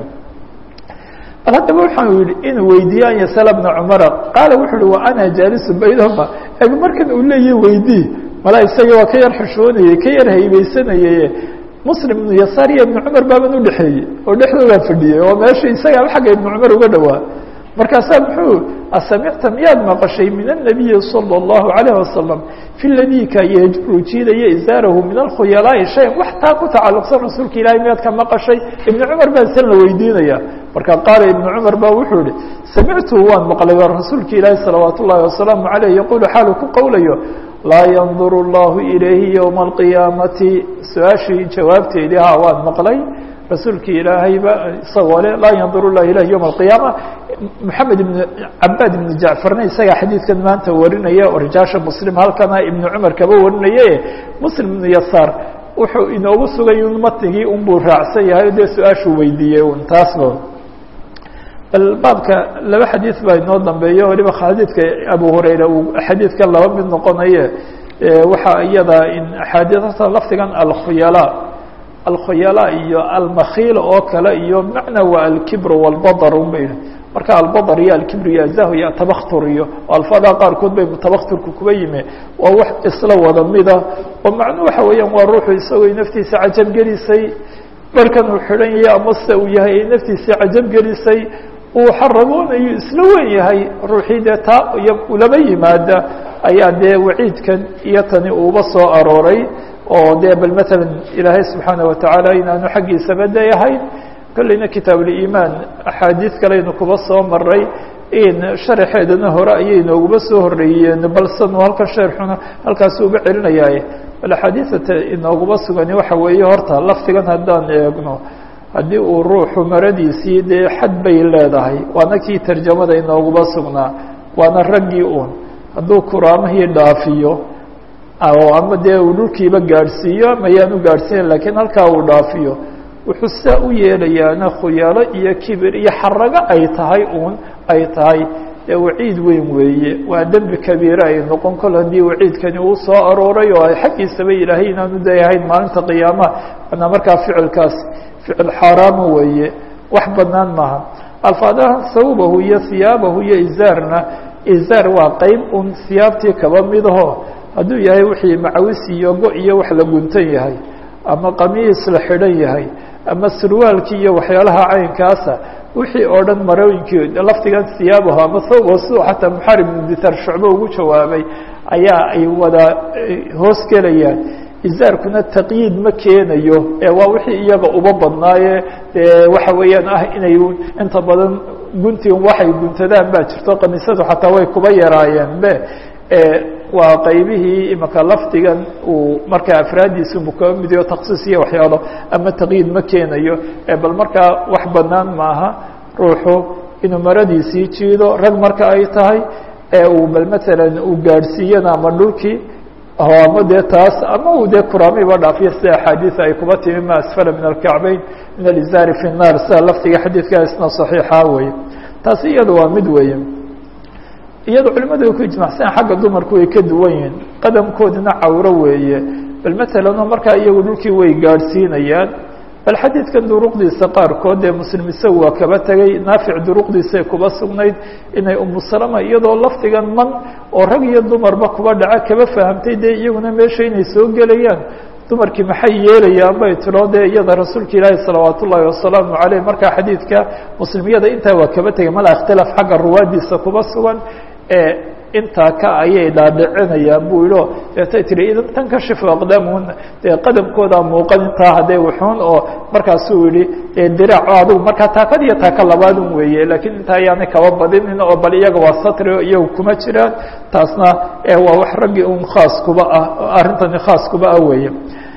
bal haddaba waxaan yihi inuu weydiiye an yasala bna cumara qaala wuxuu uhi wa ana jaalisu baynahuma eg markan uu leeyahy weydii mala isagii waa ka yar xushoonayey ka yar haybeysanayey muslim ibnu yasaar iyo ibnu cumar baaban udhexeeyey oo dhexdoodaa fadhiyey oo meesha isagaa xagga ibnu cumar uga dhowaa markaasaa muxuu asamicta miyaad maqashay min الnabiyi salى الlahu عalayه wasalam fi ladii ka yajru jiidaya izaarahu min alkhuyalaa'i shayan wax taa ku tacalluqsan rasuulka ilaahay miyaad ka maqashay ibnu cumar baa san la weydiinaya marka qaala ibnu cumar baa wuxuu yihi samictu waan maqlay waa rasuulka ilaahi salawaat ullahi wasalaamu عaleyh yaqulu xaalu ku qowlayo laa yanduru اllahu ilayhi ywma اlqiyaamati su-aashii jawaabteedii ha waan maqlay rasuulkii ilaahayba isagoo le laa yandur llah ilah yowma alqiyaama moxamed ibn cabaad ibnu jacfarna isagaa xadiidkan maanta warinaya oo rijaasha muslim halkana ibnu cumar kaba warinaye muslim ibnu yasaar wuxuu inoogu sugay un matnigii unbuu raacsan yahay dee su-aashuu weydiiyey un taasba bal baabka laba xadiid baa inoo dambeeyo waliba xadiidka abu hurayra uu xadiidka laba mid noqonaye waxaa iyada in axaadiidata lafdigan alkhuyala alkhuyala iyo almakhiila oo kale iyo macna waa alkibr walbadar unba yihi marka albadar iyo alkibr iyo azahu iyo atabaktur iyo alfadaa qaarkood bay mutabakturku kuba yimi waa wax isla wada mida oo macnu waxa weeyaan waa ruuxu isagoo naftiisa cajab gelisay markan uu xidhan yahay ama se uu yahay ay naftiisa cajab gelisay uu xaragoonayo isla wen yahay ruuxii dee taa iyo ulaba yimaada ayaa dee waciidkan iyo tani uuba soo arooray oo dee bal matalan ilaahay subxaanaه watacaala inaanu xaggiisaba dayahayn kolleyna kitaabuliimaan axaadiid kalaynu kuba soo maray in sharaxeedana hore ayay nooguba soo horeeyeen balsanu halkan sheerxuna halkaasu uga celinayaaye bal axaadiidata inooguba sugani waxa weeye horta lafdigan haddaan eegno haddii uu ruuxu maradiisii dee xad bay leedahay waana kii tarjamada inooguba sugnaa waana raggii uun hadduu kuraamihii dhaafiyo oo ama dee uu dhulkiiba gaadhsiiyo mayaan u gaadhsiinayn lakiin halkaa uu dhaafiyo wuxuu saa u yeelayaana khuyaalo iyo kibir iyo xarago ay tahay uun ay tahay dee waciid weyn weeye waa dembi kabiire ay noqon kol haddii waciidkani uu soo arooray oo ay xaggiisaba ilaahay inaanu dayahayn maalinta qiyaamaha manaa markaa ficilkaas ficil xaaraama weeye wax banaan maaha alfaadaha sawbahu iyo hiyaabahu iyo izaarna izaar waa qeyb un siyaabtii kaba midaho hadduu yahay wixii macawis iyo go iyo wax la guntan yahay ama qamiis la xidhan yahay ama surwaalkii iyo waxyaalaha caynkaasa wixii oo dhan marooyinkii lafdigan siyaabahu ama sawbahu siduu xataa muxarib ibnu ditar shucbo ugu jawaabay ayaa ay wada hoos gelayaan izaarkuna taqyiid ma keenayo ee waa wixii iyaga uba badnaaye dee waxa weeyaan ah inay inta badan guntin waxay guntadaan baa jirto qamiisadu xataa way kuba yaraayeen be waa qaybihii imaka lafdigan uu markaa afraadiisu mu kaba midiyo taksiis iyo waxyaalo ama taqyiid ma keenayo bal markaa wax banaan maaha ruuxu inuu maradiisii jiido rag marka ay tahay ee uu bal matalan uu gaadhsiiyana ama dhulkii ama dee taas ama uu dee kuraamiba dhaafiyo sida axaadiis ay kuba timi ma asfala min alkacbayn min alizaari fi الnar sida lafdiga xadiidka isna صaxiixa weye taasi iyada waa mid weeye iyado culimadu ay ku ijmacsan xagga dumarku way ka duwan yihiin qadamkoodina cawro weeye bal matalan oo markaa iyagu dhulkii way gaadhsiinayaan bal xadiidkan duruqdiisa qaarkood ee muslim isagu waa kaba tegay naafic duruqdiisay kuba sugnayd inay umu salama iyadoo lafdigan man oo rag iyo dumarba kuba dhaca kaba fahamtay dee iyaguna meesha inay soo gelayaan dumarkii maxay yeelayaan bay tiro dee iyada rasuulka ilaahi salawaat ullaahi wasalaamu caleyh markaa xadiidka muslimiyada intaa waa kaba tegay mala ikhtilaaf xagga ruwaadiisa kuba sugan ee intaa ka ayay dhaadhicinayaan buu yiho deetay tiri idan tan kashifu aqdaamuhuna dee qadamkooda muuqan intaa haddee wuxuun oo markaasuu yihi dee diraac o adigu markaa taakad iyo taaka labaadun weeye laakiin intaa ayaanay kaba badinin oo bal iyaga waa satri o iyagu kuma jiraan taasna waa wax raggii un khaas kuba ah arrintani khaas kuba ah weeye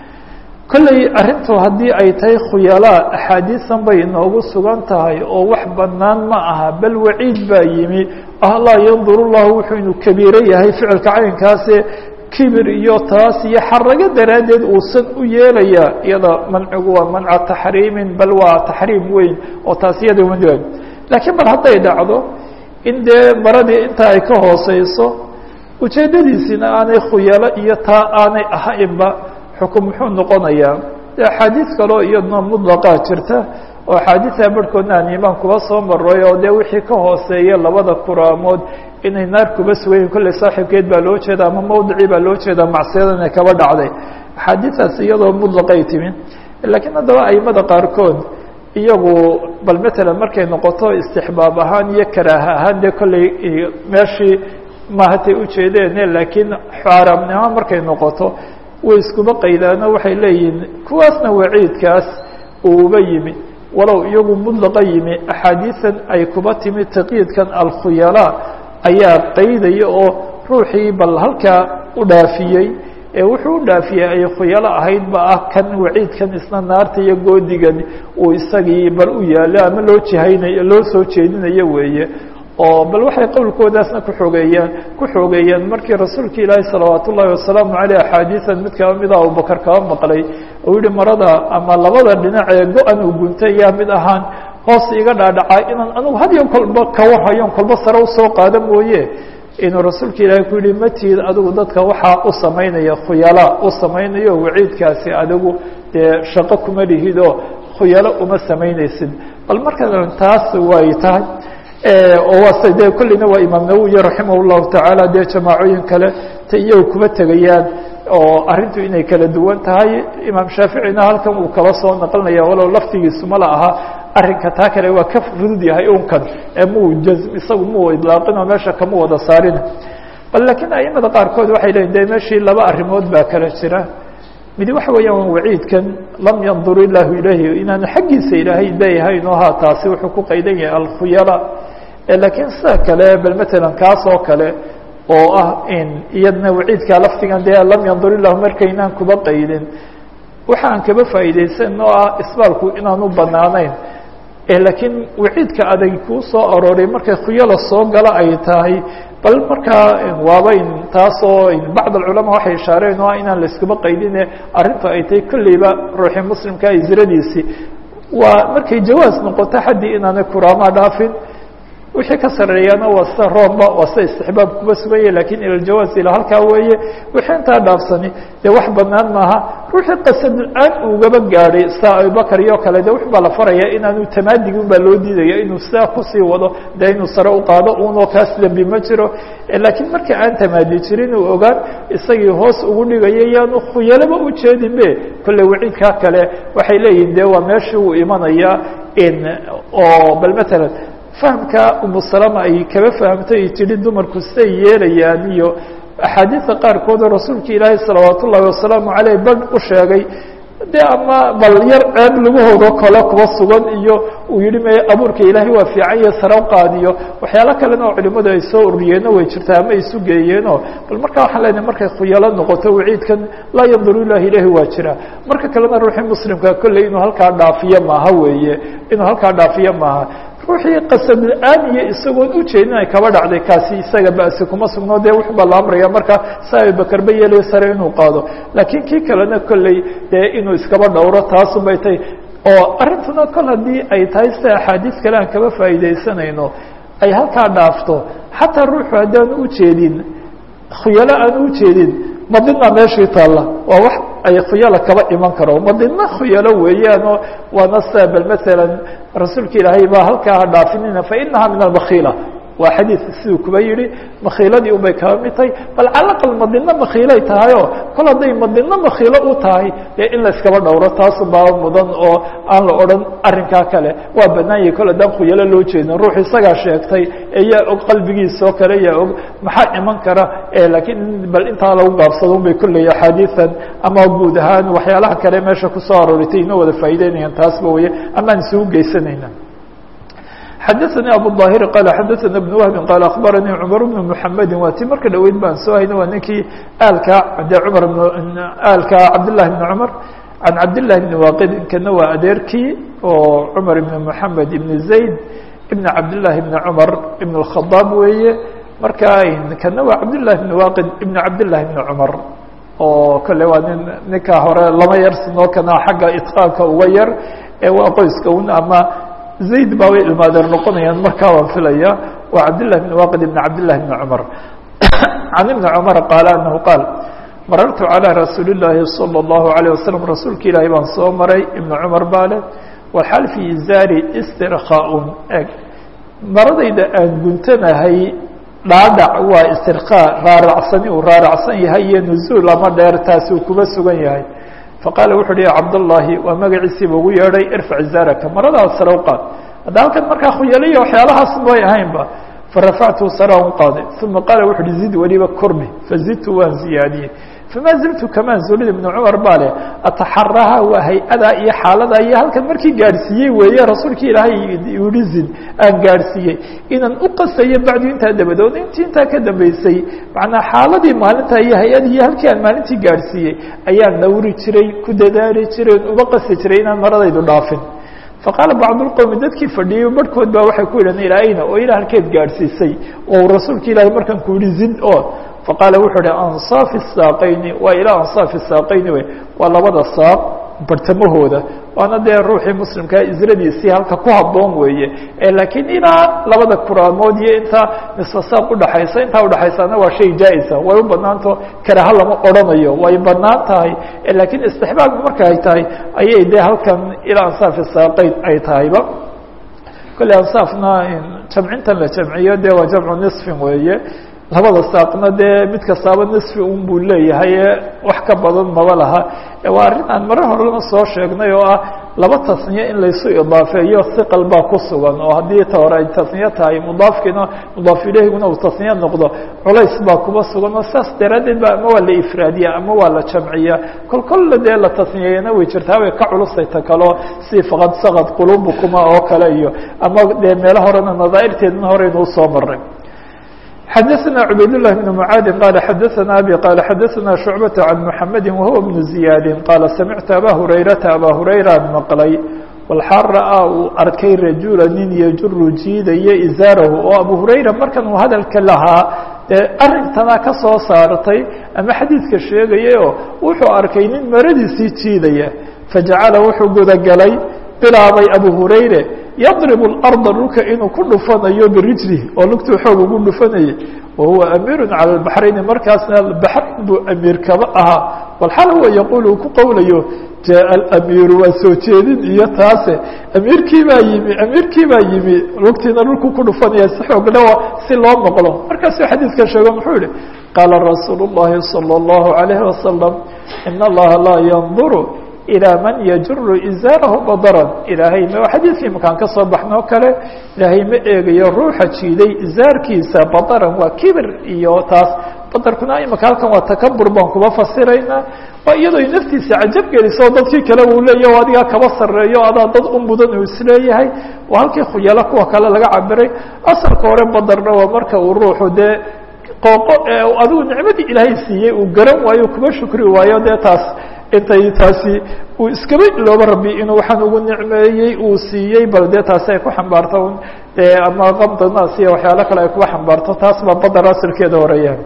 kolley arrintu haddii ay tahay khuyalaa axaadiisan bay inoogu sugan tahay oo wax banaan ma aha bal waciid baa yimi ah laa yandur llahu wuxuu inuu kabiiro yahay ficilka caynkaase kibir iyo taas iyo xarago daraaddeed uusan u yeelayaa iyada mancigu waa manca taxriimin bal waa taxriim weyn oo taas iyada ma laakiin bal hadday dhacdo in dee maradii inta ay ka hooseyso ujeedadiisina aanay khuyalo iyo taa aanay ahaynba xukum muxuu noqonayaa axaadiis kaleo iyadna mudlaqaa jirta oo axaadiisa barhkoodna aan imaan kuba soo maray oo dee wixii ka hooseeya labada kuraamood inay naar kuba sugayihin kolley saaxiibkeed baa loo jeeda ama mawdicii baa loo jeedaa macsiyada inay kaba dhacday axaadiistaas iyadoo mudlaqay timi laakiin haddaba aimada qaarkood iyagu bal matalan markay noqoto istixbaab ahaan iyo karaaha ahaan dee kolley meeshii mahatay ujeedeene laakiin xaaraamnimo markay noqoto way iskuba qaydaano waxay leeyihiin kuwaasna waciidkaas uuba yimi walow iyagu mudlaqa yimi axaadiisan ay kuba timi taqyiidkan alkhuyalaa ayaa qaydaya oo ruuxii bal halkaa u dhaafiyey ee wuxuu u dhaafiyey ay khuyalo ahaydba ah kan waciidkan isna naarta iyo goodigan uu isagii bal u yaalo ama loo jihaynayo loo soo jeedinayo weeye oo bal waxay qowlkoodaasna ku xoogeeyaan ku xoogeeyeen markii rasuulka ilaahi salawaat ullaahi wasalaamu caleyh axaadiisan mid kaba mida abubakar kaba maqlay oo yihi marada ama labada dhinac ee go-an uu guntay yaa mid ahaan hoos iga dhaadhacaa inaan anugu hadiyo kolba kawahayon kolba sare usoo qaada mooye inuu rasuulka ilaahay ku yihi matiid adigu dadka waxaa u samaynaya khuyala u samaynayo waciidkaasi adigu dee shaqo kuma lihidoo khuyalo uma samaynaysid bal markaa taas way tahay oo waase dee kolleyna waa imaam nawowi raximah llahu tacaala dee jamaacooyin kale ta iyagu kuma tegayaan oo arrintu inay kala duwan tahay imaam shaaficina halkan uu kaba soo naqlinaya walow laftigiisu mala aha arrinka taa kale waa ka fudud yahay unkan ee muu jazm isagu muu idlaaqin oo meesha kama wada saarin bal laakiin aimada qaarkood waxay leeyiin de meeshii laba arrimood baa kala jira midi waxa weeyaan waa waciidkan lam yandur ilaahu ilayhi inaanu xaggiisa ilaahay leeyahayn oo ha taasi wuxuu ku qaydan yahay alkhuyala laakiin sida kale bal matalan kaas oo kale oo ah in iyadna waciidka laftigan dee lam yandur ilahu markaynaan kuba qaydin waxa aan kaba faa'iidaysan oo ah isbaalku inaanu banaanayn laakiin waciidka adag kuu soo arooray markay khuyala soo gala ay tahay bal markaa waaba in taasoo bacd alculamaa waxay ishaareen oo ah inaan la iskuba qaydine arrintu ay tahay kolleyba ruuxii muslimka hijradiisii waa markay jawaas noqoto xaddii inaanay kuraamaa dhaafin wixii ka sareeyana waa sida roomba waa sida istixbaab kuba suganya lakin ila ljawaaz ila halkaa weeye wixii intaa dhaafsani dee wax banaan maaha ruuxii qasad la-aan ugaba gaadhay sida abubakar iyo kale de wux baa la faraya inaanu tamaadigi un baa loo diidaya inuu sidaa kusii wado dee inuu sare u qaado unoo kaas dembi ma jiro laakiin marka aan tamaadi jirin uu ogaan isagii hoos ugu dhigaya yaanu khuyalaba ujeedin be kolley waciidkaa kale waxay leeyihin de waa meeshii uu imanaya in oo bal matalan fahamka umu salama ay kaba fahamtay ay tidhi dumarku siday yeelayaan iyo axaadiista qaarkoodoo rasuulka ilaahay salawaat ullaahi wasalaamu caleyh badh u sheegay de ama bal yar ceeb lagahoodo kale kuba sugan iyo uu yihi me abuurka ilaahay waa fiican iyo sare qaadiyo waxyaalo kalena oo culimadu ay soo ururiyeenoo way jirtaa ama isu geeyeenoo bal markaa waxaan leenahay markay khuyalo noqoto waciidkan laa yanduru ilah ilahi waa jira marka kalena ruuxii muslimka kolley inuu halkaa dhaafiyo maaha weeye inuu halkaa dhaafiyo maaha ruuxii qasad la-aan iyo isagoon ujeedin ay kaba dhacday kaasi isaga basi kuma sugno dee wuxuu baa la amraya marka sa abubakar ba yeelayo sare inuu qaado laakiin kii kalena kolley dee inuu iskaba dhowro taasun bay tahay oo arrintuna kol haddii ay tahay sida axaadiis kale aan kaba faa'iidaysanayno ay halkaa dhaafto xataa ruuxu haddaanu ujeedin khuyalo aan ujeedin madina meeshii taalla waa wax ay khuyalo kaba iman karo madina khuyalo weeyaanoo waana sida bal matalan rasuulka ilaahay baa halkaa ha dhaafinina fainaha min albakiila waa xadiid siduu kuba yihi makiiladii un bay kaba mid tahay bal calaqal madina makiilay tahayoo kol hadday madina makiilo u tahay dee in la iskaba dhowro taasu baa mudan oo aan la odhan arrinkaa kale waa banaanyay kol haddaan khuyalo loo jeedin ruux isagaa sheegtay ee yaa og qalbigiisoo kale yaa og maxaa iman kara laakiin bal intaa lagu gaabsado un bay kolley axaadiian ama guud ahaan waxyaalaha kale meesha kusoo arooritay inoo wada faa'ideynayaan taasba weye amaan isugu geysanayna xadaثnي abu ظاhir qal xadaثna بن wهbi qal aخbaranii cmar بن mحamedi waa ti marka dhaweyd baan soo hayna waa ninkii alka de cmar alka cabdالlahi بn cmar can cabdالlahi بn waqid kana waa adeerkii oo cmar ibn mحamed ibn zayd ibn cabdالlahi بn cmar ibn الkhadaab weeye marka kana waa cabdالlahi بn waqid ibn cabdالlahi بn cmar oo kale waa nin ninka hore lama yar sinoo kana xagga itqaanka uga yar ee waa qoyska un ama zayd baa way ilmaadeer noqonayaan markaa waan filaya waa cabdالlahi بn waqid ibn cabdالlahi بn cmar can ibni cmar qaala anahu qaal marartu calى rasuuli الlaahi salى الlahu عalيه wasalam rasuulka ilaahi baan soo maray ibn cmar baa leh waxal fi izaari istirkaaun eg maradayda aan guntanahay dhaadhac waa istirkaa raaracsani uu raaracsan yahay iyo nuzuul ama dheer taasi uu kuba sugan yahay faqaala wuxu uhi ya cabdالlahi waa magaciisiiba ugu yeedhay irfac zaaraka maradaas sare u qaad hadda halkan markaa khuyaliya waxyaalahaas bay ahaynba farafactu sare an qaaday uma qaala wuxu uhi zid weliba kormi fazidtu waan ziyaadiyey fama ziltu kamaan zulid ibnu cumar baa leh ataxaraha waa hay-ada iyo xaalada iyo halkan markii gaadhsiiyey weeye rasuulkii ilaahay yihi zid aan gaadhsiiyey inaan u qasayo bacdu intaa dabadood intii intaa ka dambeysay macnaa xaaladii maalinta iyo hay-adii iyo halkii aan maalintii gaadhsiiyey ayaan nawri jiray ku dadaali jiray uba qasi jiray inaan maradaydu dhaafin faqaala bacdu lqowmi dadkii fadhiyey barhkood baa waxay ku yidhahn ilaa ayna oo ilaa halkeed gaadhsiisay oo rasuulka ilaahay markaan ku yihi zid oo faqaala wuxuu hi ansaafi saaqayni waa ilaa ansaafi saaqayni wey waa labada saaq bartamahooda waana dee ruuxii muslimkaa isradiisii halka ku habboon weeye laakiin ilaa labada kuraamood iyo intaa nisfa saaq udhaxaysa intaa udhaxaysana waa shay jaa-isa way u banaanto karaha lama odhanayo way banaan tahay laakiin istixbaab marka ay tahay ayay dee halkan ilaa ansaafi saaqayn ay tahayba kolle ansaafna jamcintan la jamciyo dee waa jamcu nisfin weeye labada saaqna dee mid kastaaba nisfi un buu leeyahay wax ka badan maba laha waa arrin aan mare horena soo sheegnay oo ah laba tasniye in laysu idaafeeyo siqal baa ku sugan oo haddii ta hore ay tasniye tahay mudaafkiina mudaaf ilehiguna uu tasniye noqdo culays baa kuba sugan oo saas daraaddeed ba ama waa la ifraadiya ama waa la jamciya kol kolla dee la tasniyeyna way jirtaa way ka culusay ta kaleo si faqad saqad qulubukuma oo kale iyo ama dee meelo horena nadaairteedna horeynuu soo maray xdثna عbayd للh بن معاad qال xdثna abي qال xdثna شhuعبة عن محمد وهuو بن زiياad qال سمعت abا هurayرaةa abا هurayرa maqlay وlxaal ra'aa uu arkay rajula nin yjuru jiidaya izaarahu oo abu هurayra markan uu hadalka lahaa dee arintana ka soo saartay ama xadiidka sheegaya oo wuxuu arkay nin maradiisii jiidaya faجacala wuxuu gudagalay bilaabay abu هurayre yadrib اlarda dhulka inuu ku dhufanayo birijlih oo lugtuu xoog ugu dhufanayay wahuwa amiiru calى اbaxrayni markaasna baxrayn buu amiir kaba ahaa walxal huwa yaquul uu ku qowlayo jaa amiiru waa soo jeedin iyo taase amiirkii baa yimi amiirkii baa yimi lugtiina dhulku ku dhufanaya si xoogna si loo maqlo markaasuu xadiidka sheego muxuu yihi qaala rasuul الlahi salى الlahu عalayhi wasalam in allaha laa yanduru ilى man yajuru izaarahu badaran ilaahay ma xadiidkii makaan ka soo baxnoo kale ilaahay ma eegayo ruuxa jiiday izaarkiisa badaran waa kibir iyo taas badarkuna imaka halkan waa takabur baan kuba fasiraynaa waa iyadoo naftiisa cajab geliso dadkii kale uu leeyahy o adigaa kaba sareeyo adaa dad u mudan uu isleeyahay waa halkii khuyalo kuwa kale laga cabiray asalka hore badarna waa marka uu ruuxu dee qooqo adigu nicmadii ilaahay siiyey uu garan waayo kuba shukri waayo dee taas intay taasi uu iskaba ilooba rabi inuu waxaan ugu nicmeeyey uu siiyey bal dee taasi ay ku xambaarto ama qabda naas iyo waxyaalo kale ay kuba xambaarto taas baa badar asalkeeda horeeyaan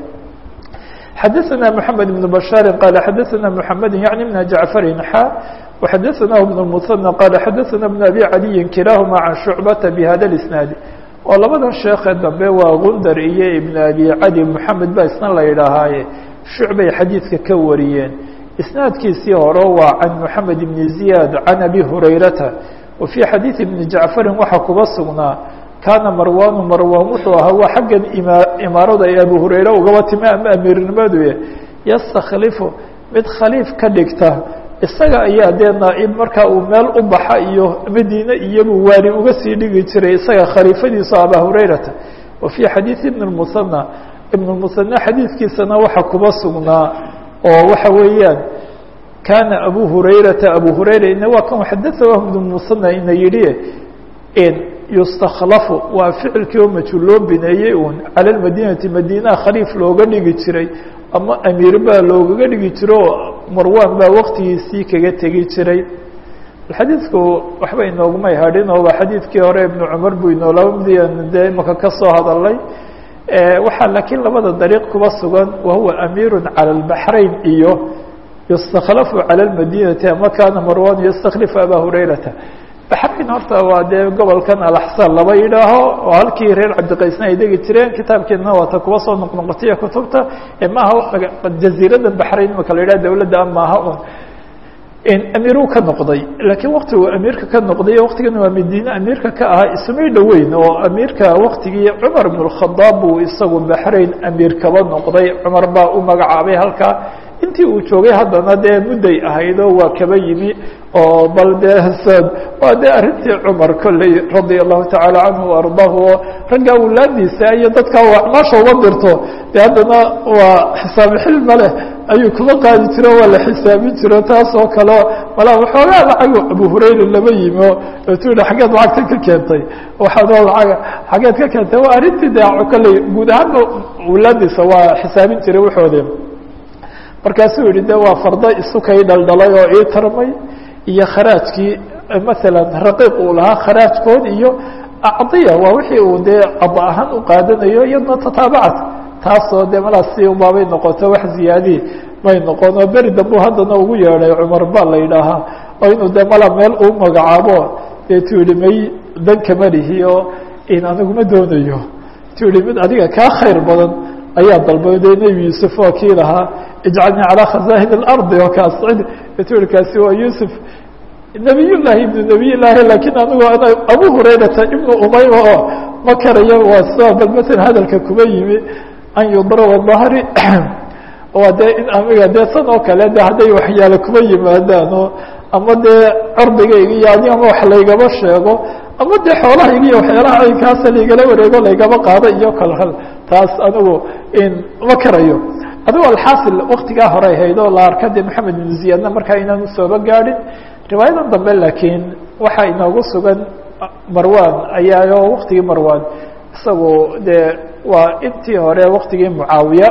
xadaثna mحamed بن bashاar qala xadaثna mحamed yaعni بn jaعفari xa وxadaثna بن المثنى qala xadaثna بن abi caliyi kilahuma can shucbata bhada اisnaadi oo labadan sheekee dambe waa gundar iyo ibn abi cali mحamed ba isna la yidhaahaaye shucbay xadiidka ka wariyeen isnaadkiisii hore waa can mحamed بn زiyaad can abi hurayrata wa fii xadiiثi bni jacfarin waxaa kuba sugnaa kaana marwaanu marwaan wuxuu ahaa waa xaggan ima imaarada ay abu hurayre ugaba timi ama amiirnimadu yastaklifu mid khaliif ka dhigta isaga ayaa dee naa-ib markaa uu meel u baxa iyo madiine iyabuu waali uga sii dhigi jiray isaga khaliifadiisu aba hurayrata wa fii xadiiثi ibn اmusanى ibn اmusanى xadiidkiisana waxaa kuba sugnaa oo waxa weeyaan kaana abu hurayrata abu hurayra ina waa kan xadaثah ibn musanى ina yidhi yustakhlafu waa ficilkii oo majhuul loo bineeyey un cala lmadinati madiinaha khaliif looga dhigi jiray ama amiir baa loogaga dhigi jiro oo marwan baa waqtigiisii kaga tegi jiray xadiidku waxba inoogumay hadhin oo waa xadiidkii hore ibnu cumar buu inoolaba midian dee imaka ka soo hadalay waxaa laakiin labada dariiq kuba sugan wahuwa amiiru cala اlbaxrayn iyo yustakhlafu cala lmadinati ama kaana marwan yastaklifu aba hurayrata baxrayn horta waa dee gobolkan alaxsaan laba yidhaaho oo halkii reer cabdiqaysna ay degi jireen kitaabkeedna waata kuwa soo noqnoqotiya kutubta maaha jaziirada baxrayn imaka la yidhaha dawladda maaha un amiiruu ka noqday laakiin waktigu amiirka ka noqday waktigan waa madiine amiirka ka ahaa ismay dhoweyn oo amiirka waktigii cumar ibn اkhadaab buu isagu baxrayn amiir kaba noqday cumar baa u magacaabay halkaa in intii uu joogay haddana dee mudday ahaydoo waa kaba yimi oo bal dee sad waa dee arrintii cumar kolley radia allahu tacaala canhu ardaahu oo raggaa wulaadiisa iyo dadkaa u acmaasha uga dirto dee haddana waa xisaabi xilma leh ayuu kuma qaadi jiro waa la xisaabin jiro taas oo kaleo malaa waxoogaa lacagu abu hurayra lama yimi oo tu yihi xaggeed lacagtan ka keentay waxaadoo lacaga xaggeed ka keentay waa arrintii dee kolley guud ahaanba wulaadiisa waa xisaabin jiray waxoodii markaasuu yihi de waa farda isukay dhaldhalay oo ii tarmay iyo kharaajkii masalan raqiiq uu lahaa kharaajkood iyo acdiya waa wixii uu dee qada ahaan u qaadanayo iyadna tataabacat taasoo dee malaa si ubaabay noqoto wax ziyaadii may noqon oo beri dambu haddana ugu yeedhay cumar baa la yidhaahaa oo inuu dee mala meel uu magacaabo dee tu yihi may dan kama lihi oo in aniguma doonayo tu yihi mid adiga kaa khayr badan ayaa dalbay dee nebi yuusuf waa kii lahaa ijcalnii calaa khazaahin اlardi oo kaas tu yihi kaasi waa yuusuf nebiy llahi ibnu nebiy llaahi lakin anigu ana abu hurayrata ibnu umayma oo ma karayo waa sida bal maala hadalka kuma yimi an yudraba dahri waa dee in amiga dee san oo kale de hadday waxyaale kuma yimaadaano ama dee carbigayga iyo adi ama wax laygaba sheego ama dee xoolahayga iyo waxyaalaha aynkaasa laygala wareego laygaba qaado iyo kalhal taas anigu in ma karayo adigo alxaasil waktigaa hore ahayd oo la arka de maxamed ibnu ziyaadna markaa inaan usooba gaadhin riwaayadan dambe laakiin waxaa inoogu sugan marwan ayaa oo waktigii marwan isagu dee waa intii hore waktigii mucaawiya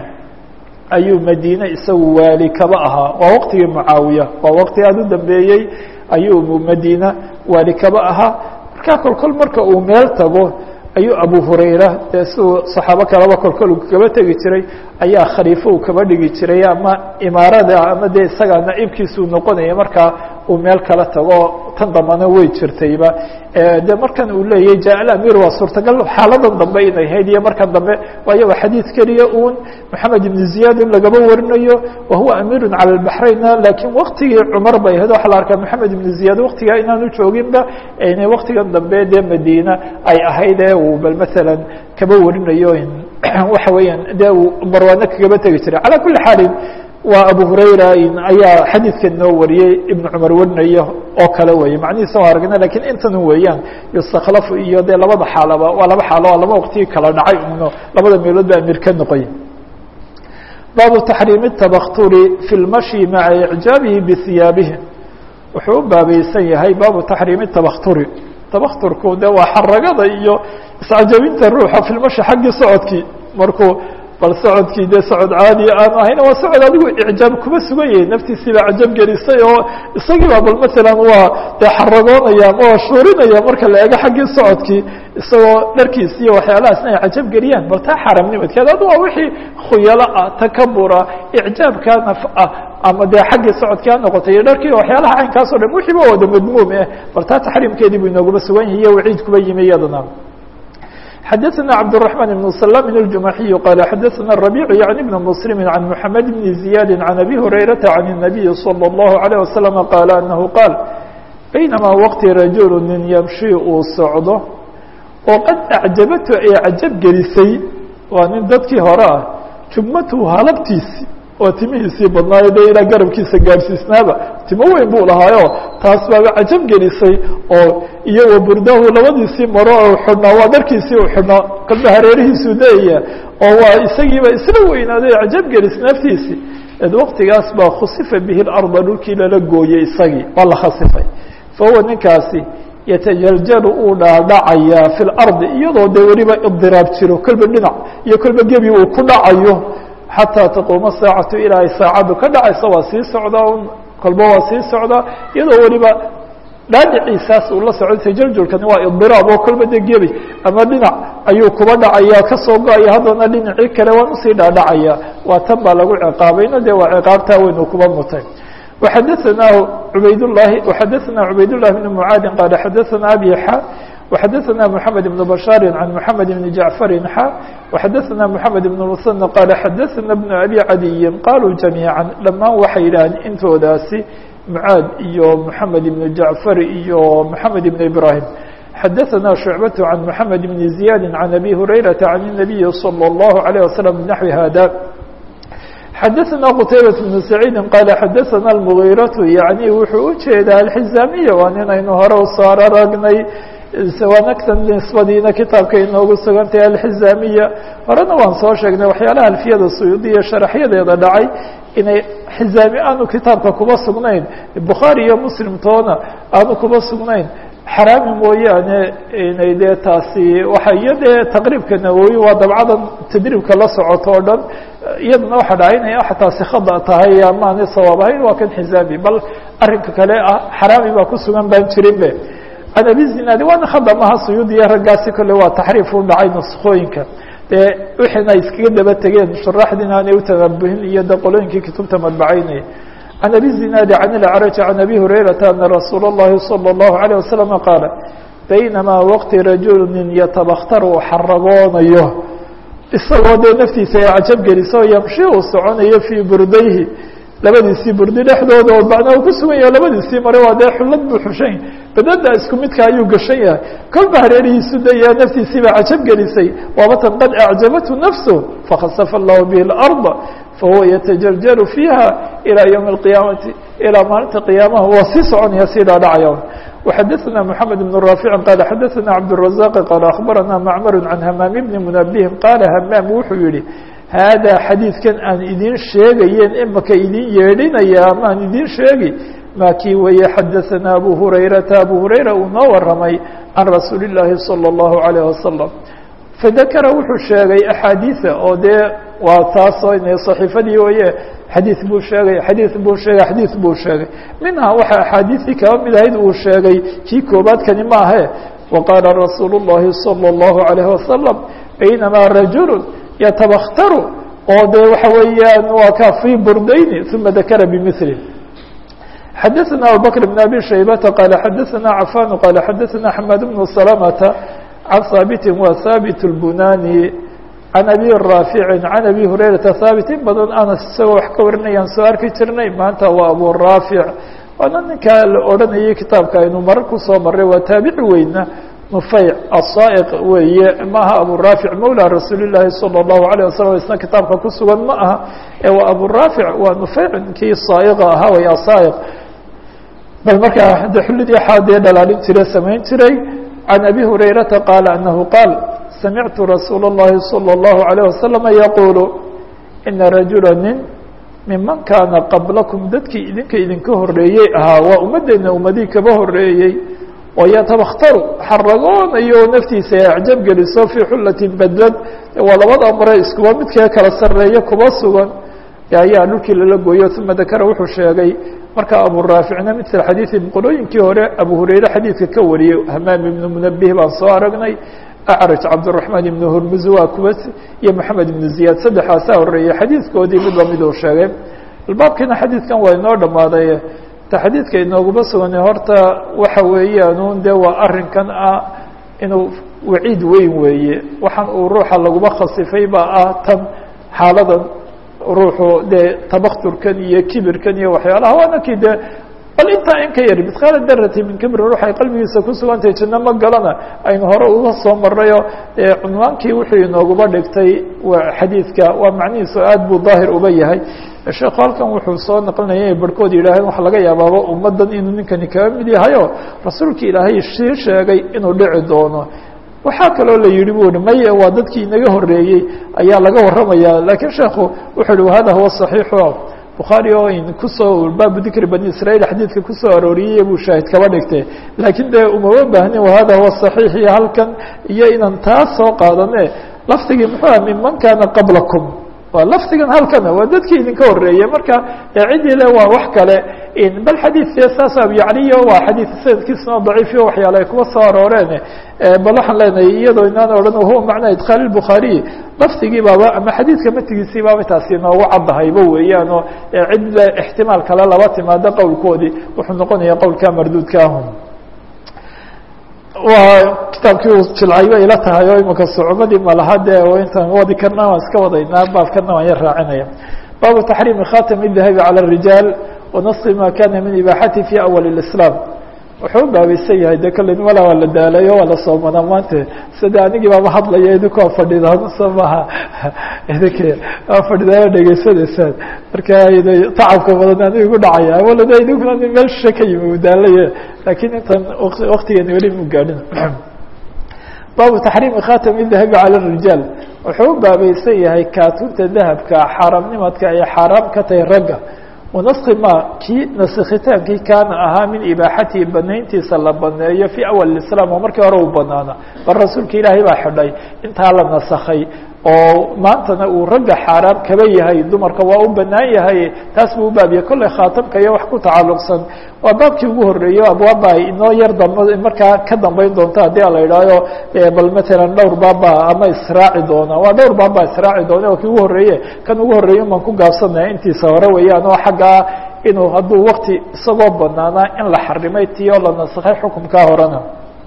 ayuu madiine isagu waali kaba ahaa waa waktigii mucaawiya waa wakti aada u dambeeyey ayuu madiina waali kaba ahaa markaa kolkol marka uu meel tago ayuu abu hurayra dee siuu saxaabo kaleba kolkol uu kaba tegi jiray ayaa khaliifo uu kaba dhigi jiray ama imaarada ama dee isagaa naciibkiisuu noqonaya markaa uu meel kala tago tan dambana way jirtayba de markan uu leeyahy ja alamir waa suurtagal xaaladan dambe inay hayd iyo markan dambe waayo waa xadiid keliya uun maxamed ibn ziyaad in lagaba warinayo wahuwa amiirun cala lbaxrayna lakiin waktigii cumar bay ahayd waxaa la arkaa maxamed ibn ziyaad waktigaa inaanu jooginba inay waktigan dambe dee madiina ay ahayd ee uu bal masalan kaba warinayo waxa weeyaan dee uu marwaano kagaba tegi jiray calaa kuli xaalin waa abu hurayra ayaa xadiidkan noo wariyey ibnu cumar warinayo oo kale weeye macnihiisa waa aragna lakin intan weeyaan yustakhlafu iyo dee labada xaalaba waa laba xaalo waa laba waqtigii kala dhacay uno labada meelood ba amir ka noqoy baabu taxriimi tabakturi fi lmashi maca icjaabihi bihiyaabihi wuxuu u baabaysan yahay baabu taxriimi tabakturi tabakturku de waa xaragada iyo iscajabinta ruuxa fi lmashi xaggii socodkii markuu bal socodkii dee socod caadiya aanu ahayn waa socod adigu icjaab kuma sugan yahay naftiisii baa cajab gelisay oo isagii baa bal masalan waa dee xaragoonaya ama waa shuurinaya marka la eego xaggii socodkii isagoo dharkiisi iyo waxyaalahaasna ay cajab geliyaan bal taa xaramnimadkeed adu waa wixii khuyalo ah takabura icjaabka naf ah ama dee xaggii socodkii ha noqotay iyo dharkii waxyaalaha caynkaas o dhan wixiiba wada madmuum eh bal taa taxriimkeedii buu inooguma sugan yahay iyo waciid kuba yimi iyadana xdثna cبدالرحمن بن سلام الجمحي قال xdثna الربيع يعني بن مسلم عن محمد بن زياد عن أبي هريرة عن النبي صلى الله عليه وسلم قال أنه قال بينما وqti رaجuل nin يمشي uu socdo oo qad أعجabtu ay cajab gelisay waa nin dadkii hore ah jumatu halabtiisi oo timihiisii badnaayo de ilaa garabkiisa gaadhsiisnaaba timo weyn buu lahaayo taas baaba cajab gelisay oo iyo wa burdahu labadiisii maro oo xidhnaa waa dharkiisii u xidhnaa kalba hareerihiisuu dayaya oo waa isagiiba isla weynaaday cajab gelis naftiisii ed waktigaas baa khusifa bihi larda dhulkii lala gooyey isagii waa la khasifay fahuwa ninkaasi yatajaljalu uu dhaadhacayaa fi lardi iyadoo dee weliba idiraab jiro kolba dhinac iyo kolba gebi uu ku dhacayo xataa taquuma saacatu ilaa ay saacaddu ka dhacaysa waa sii socdaa un kolba waa sii socdaa iyadoo weliba dhaadhiciisaas uu la socdo tajaljulkani waa idiraab oo kolba de gebi ama dhinac ayuu kuba dhacaya kasoo go-aya haddana dhinacii kale waan usii dhaadhacaya waa tan baa lagu ciqaabayna de waa ciqaabtaa weyn uu kuba mutay waxadaanah ubaydlahi waxadaثna cubayd لlahi bn mucaadin qaala xadaثana abi xa وxadثna محamed بن بشhاaر عن محamed بن جaعفر xا وxadثna محamed بن المثنى qال xadثna بن أbي عadي qalوا جaميiعا dhamaan waxay yidhaaheen intoodaasi mعاad iyo محamed بن جaعفر iyo محamed بن إبراهيم xadثna شhuعبة عن محamed بن زياد عن أbي هريرة عن النبي صلى الله عليه وسلم بنحو hda xadaثna qtaybaة بن سacيidi qaala xadaثna الmغيraة yaعnي wuxuu ujeedaa alxizaamiya waa ninaynu hore usoo aragnay wanagtan nisbadiina kitaabka inoogu sugantahay alxizaamiya horena waan soo sheegnay waxyaalaha alfiyada suyuudiya sharaxyadeeda dhacay inay xizaami aanu kitaabka kuba sugnayn bukhaari iyo muslim toona aanu kuba sugnayn xaraami mooyaane inay dee taasi waxa iyo dee taqriibka nawowi waa dabcadan tadriibka la socoto o dhan iyadana waxaa dhacay inay taasi khada tahay amaani sawaab ahayn waa kan xizaami bal arrinka kale ah xaraami baa ku sugan baan jirin be can abi zinaadi waana khada maha suyuudiya raggaasi kole waa taxriif u dhacay nuskooyinka dee wixina ay iskaga daba tegeen shuraaxdiina aanay utanabuhin iyo de qolooyinkii kutubta madbacaynaya can abi zinaadi can ilacraj can abi hurayrata ana rasuula اllahi salى اllahu عalيه wasalam qaala baynamaa waqti rajulu nin yatabaktar uu xaragoonayo isagoo dee naftiisa ay cajab geliso yamshi uu soconayo fii burdayhi labadiisii burdi dhexdooda oo macnaa uu ku sugan yaho labadiisii mare waa dee xullad buu xushan yahay badada isku midka ayuu gashan yahay kolba hareerihiisu daya naftiisii baa cajab gelisay waabatan qad acjabathu nafsu fakhasafa allahu bihi اlarda fahuwa yatajarjaru fiiha ilى ywmi اqiyaamati ilaa maalinta qiyaamaha waa sii soconaya sii dhaadhacaya وxadaثna mحamed بن raafici qaala xadaثna cabdالرaزاq qaala akhbarana macmar can hamaam bni munabihin qaala hamaam wuxuu yihi haadaa xadiidkan aan idin sheegayeen imaka idin yeedhinaya ama aan idin sheegi maa kii weeye xadaثana abu hurayrata abu hurayra uu noo waramay can rasuuli الlahi salى الlahu عalيه wasalam fadakara wuxuu sheegay axaadiiثa oo dee waa taasoo ina صaxiifadii weye xadiiث buu sheegay xadiiث buu sheegay xadiiث buu sheegay minhaa waxa axaadiiثii kaba mid ahayd uu sheegay kii koobaadkani maahe waqaala rasuulu الlahi salى الlahu عalيه wasalam baynamaa rajulu yatabaktaru oo dee waxa weeyaan waa ka fii burdayni uma dakara bimili xadaثna abubakr bn abi shaybata qaala xadaثna cafan qaala xadaثna xamaad bnu salamata can haabiti wa haabit اlbunani can abi raafici can abi hurayrata haabit in badan anas isagoo wax ka warinayaan soo arki jirnay maanta waa abu raafic waana ninkaa la odhanayay kitaabka aynu marar kusoo maray waa taabici weyna nufeyc asaa'iq weeye maaha abu raafic mawla rasuuli llaahi salى الlahu عalيه wasalam isna kitaabka ku sugan ma aha ee waa abu raafic waa nufeyc kii saaiqa ahaa way asaa'iq bal markaa de xullidii xaadee dhalaalin jire samayn jiray can abi hurayrata qaala anahu qaal samictu rasuula الlahi salى الlahu عalيه wasalama yaquulu ina rajula nin miman kaana qablakum dadkii idinka idinka horeeyey ahaa waa ummaddeena ummadii kaba horeeyey oo yatabaktaru xaragoonayo naftiisa ay acjab geliso fii xullatin badlad waa labada mare iskuba midkee kala sareeya kuba sugan ayaa dhulkii lala gooyo uma dakara wuxuu sheegay marka abu raaficna mil xadiiثi qolooyinkii hore abu hurayre xadiidka ka wariyey hamaam ibnu munabih baan soo aragnay acraj cabdالرaحmaan ibnu hurmuz waa kuwa iyo moxamed ibnu ziyaad saddexaasaa horeeyey xadiidkoodii midba mid uu sheegay albaabkiina xadiidkan waa inoo dhamaaday ta xadiidka inooguma suganay horta waxa weeyaan de waa arrinkan ah inuu waciid weyn weeye waxaan uu ruuxa laguma khasifay baa ah tan xaaladan ruuxu dee tabakturkan iyo kibirkan iyo waxyaalaha waana kii de bal intaa in ka yari midqaala darati min kibri ruux ay qalbigiisa ku sugantahay janno ma galana aynu hore uga soo marrayo cunwaankii wuxuu inooguba dhigtay waa xadiidka waa macnihiisu aad buu daahir uba yahay sheekhu halkan wuxuu soo naqlinaya inay barhkood yidhaaheen waxa laga yaabaaba ummaddan inuu ninkani kaga mid yahayo rasuulka ilaahay sii sheegay inuu dhici doono waxaa kaloo la yihi bu i maye waa dadkii inaga horeeyey ayaa laga warramaya lakiin sheekhu wuxuu hi hada huwa صaxiixu bukhaari oo in kusoo baabu dikri bani israiil xadiidka kusoo arooriyey buu shaahid kaba dhigtay laakiin dee umama baahnin wahada huwa صaxiix iyo halkan iyo inaan taas soo qaadane lafdigii muxuu ah miman kaana qablakum waa lafdigan halkana waa dadkii idinka horeeyey marka cidii le waa wax kale bal xadiidkee saas abyacliyo waa xadiid sanadkiisuna daciifiyo waxyaala ay kuwa soo arooreen bal waxaan leenahay iyadoo inaan odhan huwa macnaa idkhaal الbukhaariي lafdigii baaba ama xadiidka matigiisii baaba taasi inoogu caddahayba weeyaan oo cid le ixtimaal kale laba timaado qowlkoodii wuxuu noqonaya qowlka marduudka ahun waa kitaabkii uu jilcay bay ila tahay oo imika sucumadii malaha dee intaan wadi karna waan iska wadaynaa baabkana waan yar raacinaya baabu taxriimi khatam الdahabi calى الrijaal wanaصi ma kana min ibaaxati fi awal الإسlاam wuxuu baabaysan yahay de kolley mala waa la daalayo waa la soomanaa maanta sida anigii baaba hadlaya idinkoo fadhidaan soo maha idinki waa fadhidaa dhegeysanaysaan marka tacabka badan aniga igu dhacaya walada idinkuna meel shishe ka yimi u daalaye laakiin intan waktigeena weli mu gaadhin baabu taxriimi khatami dahabi cala rijaal wuxuu u baabaysan yahay kaatunta dahabka xaaraamnimadka ay xaaraam ka tahay ragga wanaski ma kii naskitaankii kaana ahaa min ibaaxatihi banayntiisa la baneeyo fii awal islaam oo markii hore u banaana bal rasuulka ilaahay baa xidhay intaa la nasakhay oo maantana uu ragga xaaraam kaba yahay dumarka waa u banaan yahay taas buu ubaabiyay kolley khaatamka iyo wax ku tacalluqsan waa baabkii ugu horeeyo abwaaba inoo yar damba markaa ka dambeyn doonta haddii la idhaayo bal matalan dhowr baaba ama israaci doona waa dhowr baaba israaci doona oo kii ugu horeeye kan ugu horeeyo maan ku gaabsanaya intiisa hore weeyaan oo xaggaa inuu hadduu wakti isagoo banaanaa in la xarimay tiyo la nasakhay xukumkaa horena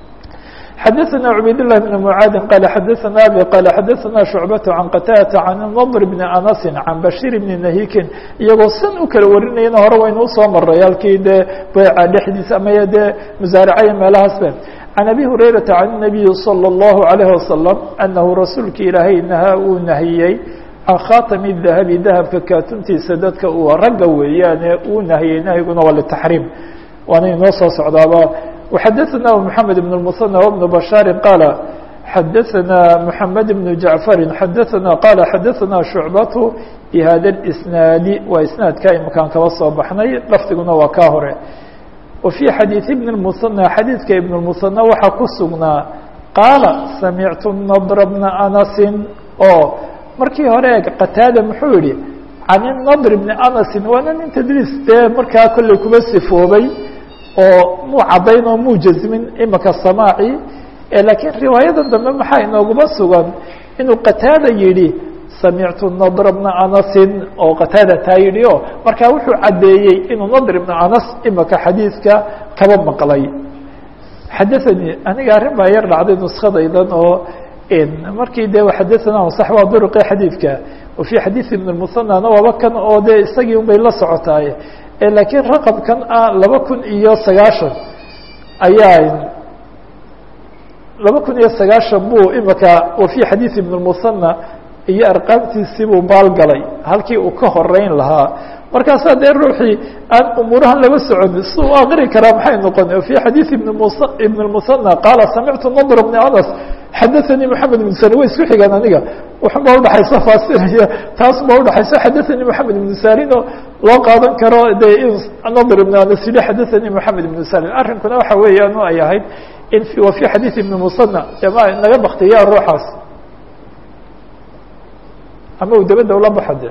xdثna عbayd للh بن معاad qال xdثna abي qال xdثna شhuعبة عن qتاdة عن النضر بن أنس عن بشير بن نahikin iyagoo san u kala warinayana hore waynu usoo maray halkii dee beeca dhexdiisa ama dee musaaracaya meelahaasbe عن أbي هurayرaةa عن النبي صلى الله عليه وسلم أنhu rasuulka ilaahay nahaa uu nahiyey can khatم الذahabi dahabka kaatuntiisa dadka uu ragga weeyaane uu nahiyey nahyiguna waa lتaxriim waana inoo soo socdaaba وxdثna محمد بن المثنى وبن بشhاaر qال xdثna محمد بن جعفر xdثna qال xdثna شhuعبة بhda الإسناaد waa isناadka imkaan kaba soo baxnay lafdiguna waa ka hore وفي xadيiث بن المثنى xadيiثka iبن المثنى waxaa ku sugnaa qاaلa سمعت النضر بن أنس oo markii hore qتاadة muxuu yihi عن النضر بن أنس waana nin tdriis dee markaa kolley kuba sifoobay oo muu cadayn oo muu jazmin imika samaaci lakiin riwaayada dambe maxaa inooguma sugan inuu qataada yihi samictu nadr bna anasin oo qataada taa yidhi o markaa wuxuu caddeeyey inuu nadr ibna anas imika xadiidka kaba maqlay xadaanii aniga arrin baa yar dhacday nuskadaydan oo markii de xadaana sax waa duruqi xadiidka wa fii xadiid ibn musanana waaba kan oo de isagii un bay la socotaay lakiin raqamkan ah laba kun iyo sagaashan ayaa laba kun iyo sagaashan buu imika wa fii xadiid ibn musanna iyo arqaamtiisii buu baalgalay halkii uu ka horeyn lahaa markaasaa dee ruuxii aan umuurahan laba socon si u aqri karaa maxay noqon fii xadiid ibn mus ibn musanna qaala samictu nadr bni anas xadaanii moxamed ibn sari way isku xigaan aniga waxun baa udhaxaysa faasiraya taas baa udhaxaysa xadaanii moxamed ibn sarin oo loo qaadan karo de nadr ibn anas yihi xadaanii moxamed ibn sarin arrinkuna waxa weeyaan ay ahayd in wa fii xadiid ibn musanna ma naga baktiyaa ruuxaas ama uu dabadda ula baxo de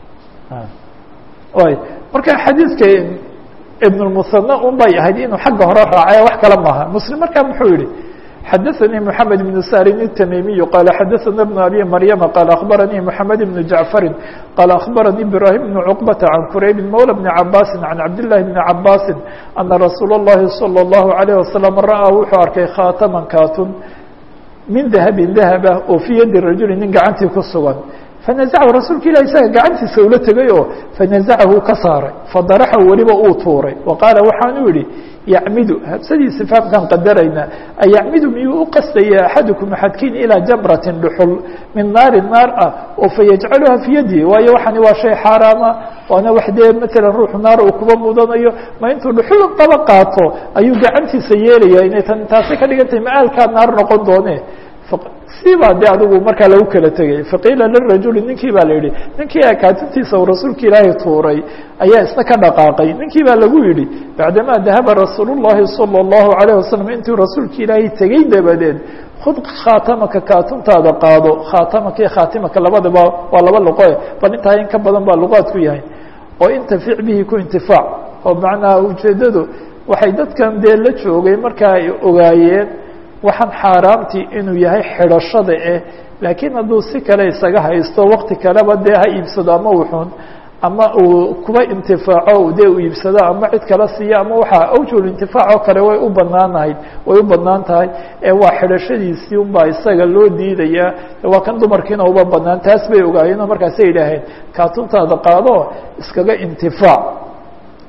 y marka xadiidka ibn musanna un bay ahayd inuu xagga hore raacay wax kale maaha muslim markaa muxuu yihi xadaثnي محamed بن sarin التmimiي qال xadaثna بن abي maryama qال aخbaranii محamed بن jaعفari qال aخbaranii ibrahim بن cqبة عan qurayb mولى بن cabasi عan cabdاللahi بن cabasi أna rasuul الlahi صلى الlaه عليه وasلم ra'aa wuxuu arkay khaatman katun min dahabi dahaba oo fii yadi rajuli nin gacantii ku sugan fanaزachu rasuulka ilah isaga gacantiisa ula tegay oo fanaزachu ka saaray fadaraxahu weliba uu tuuray وaqaala waxaanu yihi yacmidu habsadiisa fahamkaan qadarayna ayacmidu miyuu u qastaya axadukum axadkiin ilaa jamratin dhuxul min naari naar ah oo fayajcaluha fii yadihi waayo waxani waa shay xaaraama waana wax dee matalan ruuxu naar uu kuba mudanayo ma intuu dhuxul daba qaato ayuu gacantiisa yeelaya inay tan taasi ka dhigantahay ma-aalkaa naar noqon doone sibaa de adigu markaa lagu kala tegay faqiila lirajuli ninkii baa la yihi ninkii akaatintiisa uu rasuulka ilaahay tuuray ayaa isna ka dhaqaaqay ninkii baa lagu yihi bacdamaa dahaba rasuul الlahi salى الlahu عalيه wasalam intuu rasuulka ilaahay tegey dabadeed khud khaatamaka kaatuntaada qaado khaatamaka iyo khaatimaka labadaba waa laba luqoe bal intaa in ka badan baa luqaadku yahay oo intafic bihi ku intifaac oo macnaha ujeedadu waxay dadkan dee la joogay markaa ay ogaayeen waxaan xaaraamtii inuu yahay xidhashada eh laakiin hadduu si kale isaga haysto wakti kaleba dee ha iibsado ama wuxun ama uu kuba intifaaco dee uu iibsado ama cid kala siiyo ama waxaa awjul intifaacoo kale way u banaanahayd way u banaan tahay ee waa xidhashadiisii unbaa isaga loo diidayaa waa kan dumarkiina uba banaan taas bay ogaayeen oo markaasay yidhaaheen kaatuntaada qaado iskaga intifaac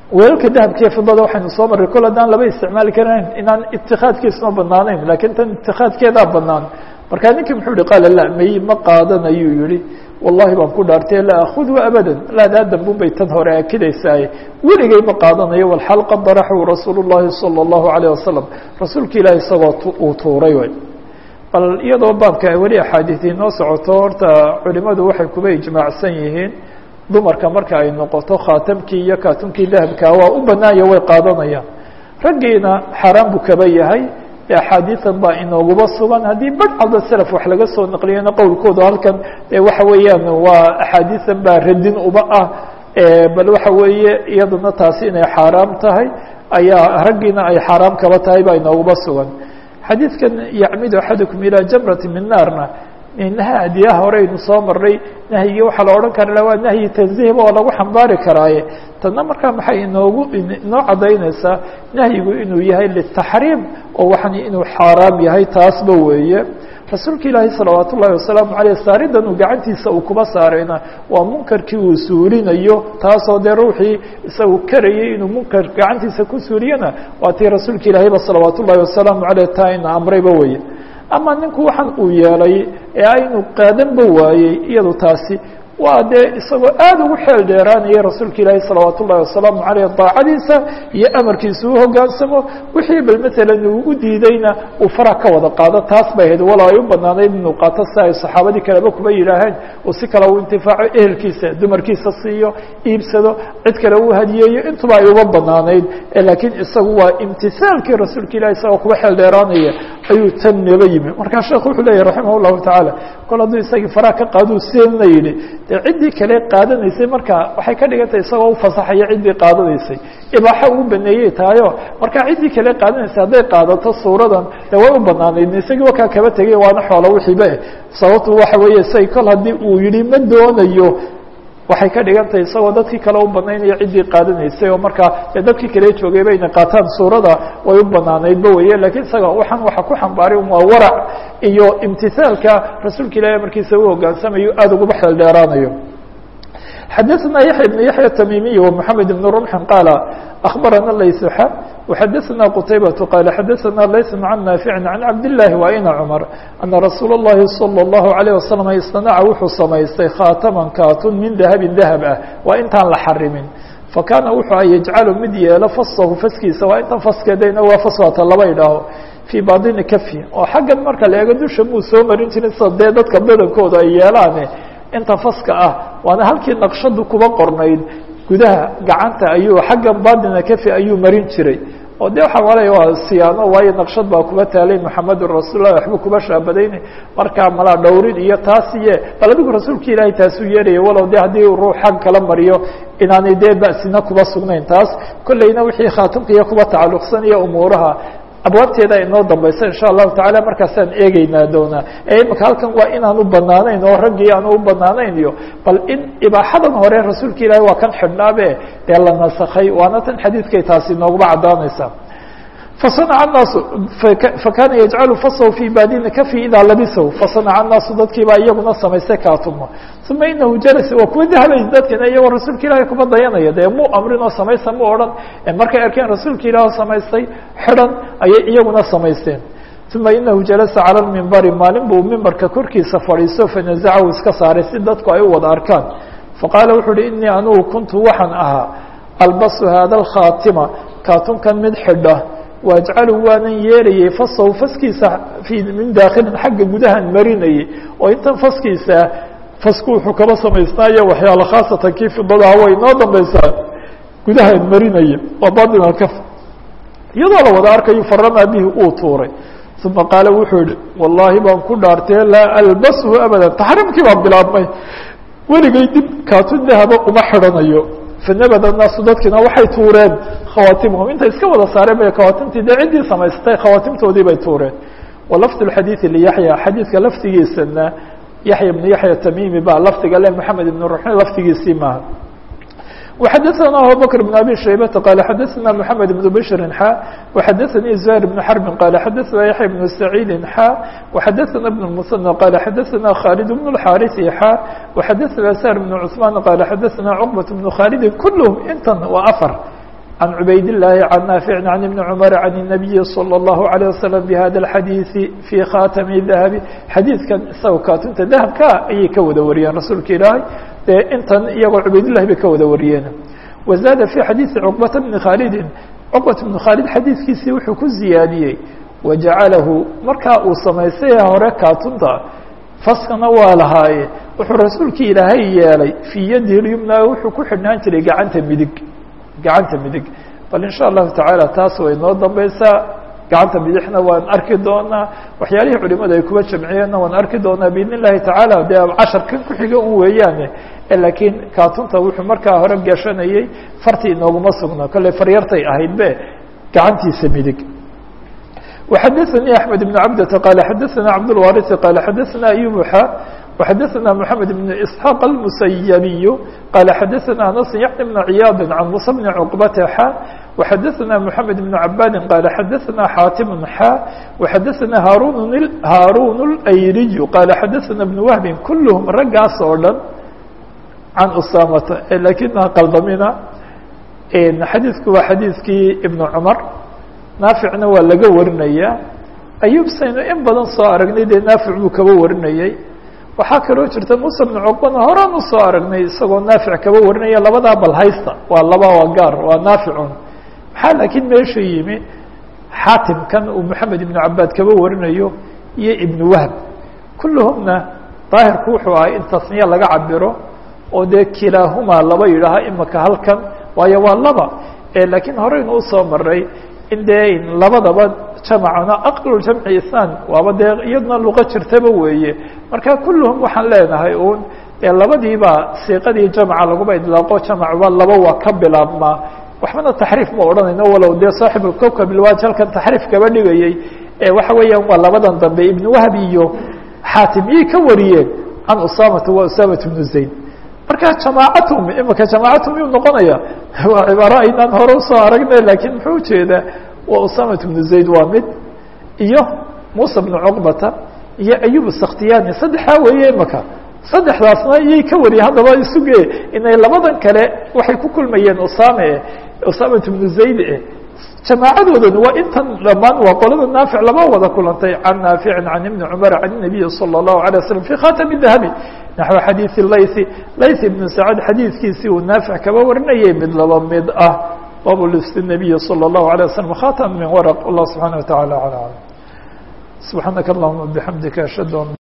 weelka dahabkiiyo fidada waxaynu soo marray kol haddaan laba isticmaali karayn inaan itikaadkiisuma banaanayn lakiin tan itikaadkeedaa banaan markaa ninkii muxuu yihi qaala la may ma qaadanayuu yihi wallahi baan ku dhaartay laa akhudhu abadan laadaa dambun bay tan hore akidaysaay weligay ma qaadanayo walxal qad daraxuu rasuulu llahi salى اllahu alayه wasalam rasuulka ilahi isagoo uu tuuray way bal iyadoo baabka weli axaadiiii noo socoto horta culimadu waxay kuba ijmaacsan yihiin dumarka marka ay noqoto khaatamkii iyo kaatunkii dahabkaa waa u banaanya way qaadanayaan raggiina xaaraan buu kaba yahay axaadiian baa inooguba sugan haddii badcalda self wax laga soo naqliyana qowlkooda halkan waxa weeyaan waa axaadiian baa radin uba ah bal waxa weeye iyaduna taasi inay xaaraam tahay ayaa raggiina ay xaaraam kaba tahay baa inooguba sugan xadiidkan yacmidu axadukum ilaa jamrati min naarna hadiyaha hore aynu soo maray nahyigii waxaa la odhan kara waa nahyi tanziihba oo lagu xambaari karaaye tanna markaa maxay inoogu inoo cadaynaysaa nahyigu inuu yahay litaxriim oo waxan inuu xaaraam yahay taasba weeye rasuulka ilaahi salawaat ullahi wasalaamu aleyh saaridan uu gacantiisa uu kuba saarayna waa munkarkii uu suulinayo taasoo dee ruuxii isagu karayay inuu munkar gacantiisa ku suuliyana waa tii rasuulka ilaahiyba salawaat ullahi wasalaamu aleyh taa ina amrayba weye ama ninku waxan uu yeelay ee aynu qaadanba waayey iyadu taasi waa dee isagoo aada ugu xeel dheeraanaya rasuulka ilaahi salawaat ullahi wasalaamu aleyh daacadiisa iyo amarkiisa u hogaansamo wixii bal maalan uu u diidayna uu fara ka wada qaado taas bay ahayd walo ay u banaanayd inuu qaato si ay saxaabadii kaleba kuba yidhaaheen oo si kale uu intifaaco ehelkiisa dumarkiisa siiyo iibsado cid kale uu hadiyeeyo intuba ay uba banaanayd laakiin isagu waa imtisaalkii rasuulka ilahi isagoo kuba xeel dheeraanaya ayuu tan naba yimi markaa sheekhu wuxuu leeyahy raximah llahu tacaala kol hadduu isagii faraha ka qaaduu seelna yidhi dee ciddii kale qaadanaysay marka waxay ka dhigantay isagoo ufasaxaya ciddii qaadanaysay ibaaxo uu baneeyey tahayo marka ciddii kale qaadanaysay hadday qaadato suuradan dee way u banaanayd isagii wakaa kaba tegay waana xoolo wixiiba sababtu waxa weeye say kol haddii uu yidhi ma doonayo waxay ka dhigantahay isagoo dadkii kale u banaynaya ciddii qaadanaysay oo markaa dee dadkii kale joogayba inay qaataan suurada way u banaanaydba weye lakiin isaga waxaan waxa ku xambaaray waa warac iyo imtisaalka rasuulka ilahi markiisa u hogaansamayo aada uguba xeel dheeraanayo xadaثna yaحya بن yaحya التmimiي ومحamed بن رمح qاaل أخbarana layسxa وxadaثna qتaybaة qاaل xadaثna lays عن ناaفiع عan cabdاللahi وaina cmر أna rasuul الlahi صلى الlaه عليه وasلم اصطنaca wuxuu samaystay khاatman katun min dahabi dahب ah waa intaan la xarimin fakana wuxuu yجcalu mid yeelo fasahu faskiisa waa intan faskeedayna waa faswata laba idhaaho fii baطini kafi oo xaggan marka la eego dusha muu soo marin jirin sida dee dadka badankooda ay yeelaane inta faska ah waana halkii naqshadu kuba qornayd gudaha gacanta ayuu xaggan baadina kafi ayuu marin jiray oo de waxaa malaya waa siyaano waayo naqshad baa kuba taalay maxamedun rasuullah waxba kuba shaabadayna markaa malaa dhowrin iyo taas iye bal adigu rasuulka ilaahay taasuu yeelaya walow de haddii ruux xag kala mariyo inaanay dee ba'sina kuba sugnayn taas kolleyna wixii khaatimka iyo kuba tacalluqsan iyo umuuraha abwaabteeda inoo dambaysa insha allahu tacala markaasaan eegeynaa doonaa ee imika halkan waa inaanu banaanayn oo raggii aanu u banaanayn iyo bal in ibaaxadan hore rasuulka ilaahi waa kan xidhnaabe dee la nasakhay waana tan xadiidkay taasi nooguba caddaanaysaa fasanaca الnaasu fakana yajcalu fasahu fii baadini kafi idaa labisahu fasanaca الnaasu dadkii baa iyaguna samaystay kaatuma uma inahu jalas waa kuwa dahabay dadkina iyagoo rasuulka ilaahi kuba dayanaya dee muu amrin oo samaysta mu odhan markay arkeen rasuulka ilaah samaystay xidhan ayay iyaguna samaysteen uma inahu jalasa calى lmimbari maalin buu mimbarka korkiisa fadhiiso fanazacahu iska saaray si dadku ay u wada arkaan faqaala wuxuu uhi inii anugu kuntu waxaan ahaa albasu hada اkhaatima kaatunkan mid xidha waajcalu waanan yeelayay fasahu faskiisa i min daakilin xagga gudahan marinayay oo intan faskiisa fasku wuxuu kaba samaysnaayo waxyaalo khaasatan kii fidadaha way noo dambaysaa gudahan marinaya waa batin alkaf iyadoo la wada arkayo faramaa bihi uu tuuray uma qaala wuxuu yihi wallaahi baan ku dhaartee laa albashu abadan taxriimkii baan bilaabmay weligay dib kaatun dahaba uma xidhanayo fanabada naasu dadkiina waxay tuureen khawaatimhum intay iska wada saareen bay khawaatimtii dee ciddii samaystay khawaatimtoodii bay tuureen walafd اxadiiثi liyaحya xadiidka laftigiisana yaحya بن yaحya tamimi ba lafdiga le mحamed بن ruxn laftigiisii maaha وxadaثna abubكر بن abi shaybةa qال xadaثna mحamed بن bشhr xا وxadaثnii زهير بن xرب qال xadaثna yaحya بن سacيid xا وxadaثna بن المثنى qال xadaثna khالد بن الxاriث xا وxadaثna sهر بن cثمان qال xadaثna cqبة بن khالد kulهm intan waa afar عن عبيد الله عن نافع عن ابن عمر عن النبي صلى الله عليه وسلم بهذا الحديث في خاتم الذهب حديث كان isago kaatunta dahabka ayay ka wada wariyeen rasuulka ilaahay ee intan iyagoo عبيد الله bay ka wada wariyeen وزاد في حديث عقبة بن خالد عقبة بن خالد xadiiskiisii wuxuu ku ziyaadiyey وجacalahu markaa uu samaystay hore kaatunta faskana waa lahaaye wuxuu rasuulka ilaahay yeelay fii yadi lyumna wuxuu ku xidhnaan jiray gacanta midig gacanta midig bal in sha allahu tacaala taas way noo dambaysaa gacanta midixna waan arki doonaa waxyaalihii culimada ay kuba jamciyeenna waan arki doonaa biidn illahi tacaala dee casharkan ku xiga un weeyaane laakiin kaatunta wuxuu markaa hore gashanayey fartii inooguma sugno kolley faryartay ahayd be gacantiisa midig وxdثnي أحمد بن عبدة قال xdثna عبدالوارث قال xdثna أيوب xا وxdثna محمد بن إسحاق المسيبي قال xdثna أنس يعني بن عياض عن موسى بن عقبة xا وxdثna محمد بن عباd قال xdثna xاtم xا وxdثna هاrون الأيري قال xdثna بن وهب كلهم raggaas oo dhan عن أسامة لkنa qلdمina xadيiثku waa xadيiثkii بن عمر naaficna waa laga warinaya ayub saynu in badan soo aragnay dee naafic buu kaba warinayey waxaa kaloo jirta muuse bnu cuqbana horaan usoo aragnay isagoo naafic kaba warinaya labadaa bal haysta waa laba waa gaar waa naaficun maxaa laakiin meesha yimi xaatimkan uu moxamed ibnu cabaad kaba warinayo iyo ibnu wahb kulluhumna daahirku wuxuu ahay in tasniya laga cabiro oo dee kilaahumaa laba yidhaaha imaka halkan waayo waa laba laakiin horeynu usoo maray in dee labadaba jamacna aqlu jamci isaan waaba dee iyadna luqo jirtaba weeye marka kulluhum waxaan leenahay un dee labadiiba siiqadii jamca laguba idlaaqo jamacba laba waa ka bilaabmaa waxbana taxriif ma odhanayno walow dee saaxib kowkab ilwaaj halkan taxriif kaba dhigayey waxa weeyaan waa labadan dambe ibnu wahb iyo xaatim iyay ka wariyeen can usamata wa usamat bnu zayd marka jamaacatum imika jamaacatum yuu noqonaya waa cibaaro aynaan hore usoo aragnay lakiin muxuu ujeedaa waa usamat bnu zayd waa mid iyo muuse bnu cuqbata iyo ayub sakhtiyani saddexdaa weeye imika saddexdaasna iyay ka wariyeen haddaba isuge inay labadan kale waxay ku kulmayeen usame usamat bnu zayd e jamaacadoodana waa intan dhamaan waa qolada naafic laba wada kulantay can naaficin can ibni cumar can الnabiyi salى الlahu عalيه waslm fi khatami dahabi naxو xadiiثi laythi layth ibnu sacad xadiidkiisii uu naafic kaba warinayay mid laba mid ah bab lbs الnabiyi salى الlahu عalيه waslm khatam min warq allah subxanaه wataعala alى alam subxaanaka allahuma bxamdika ashhadu an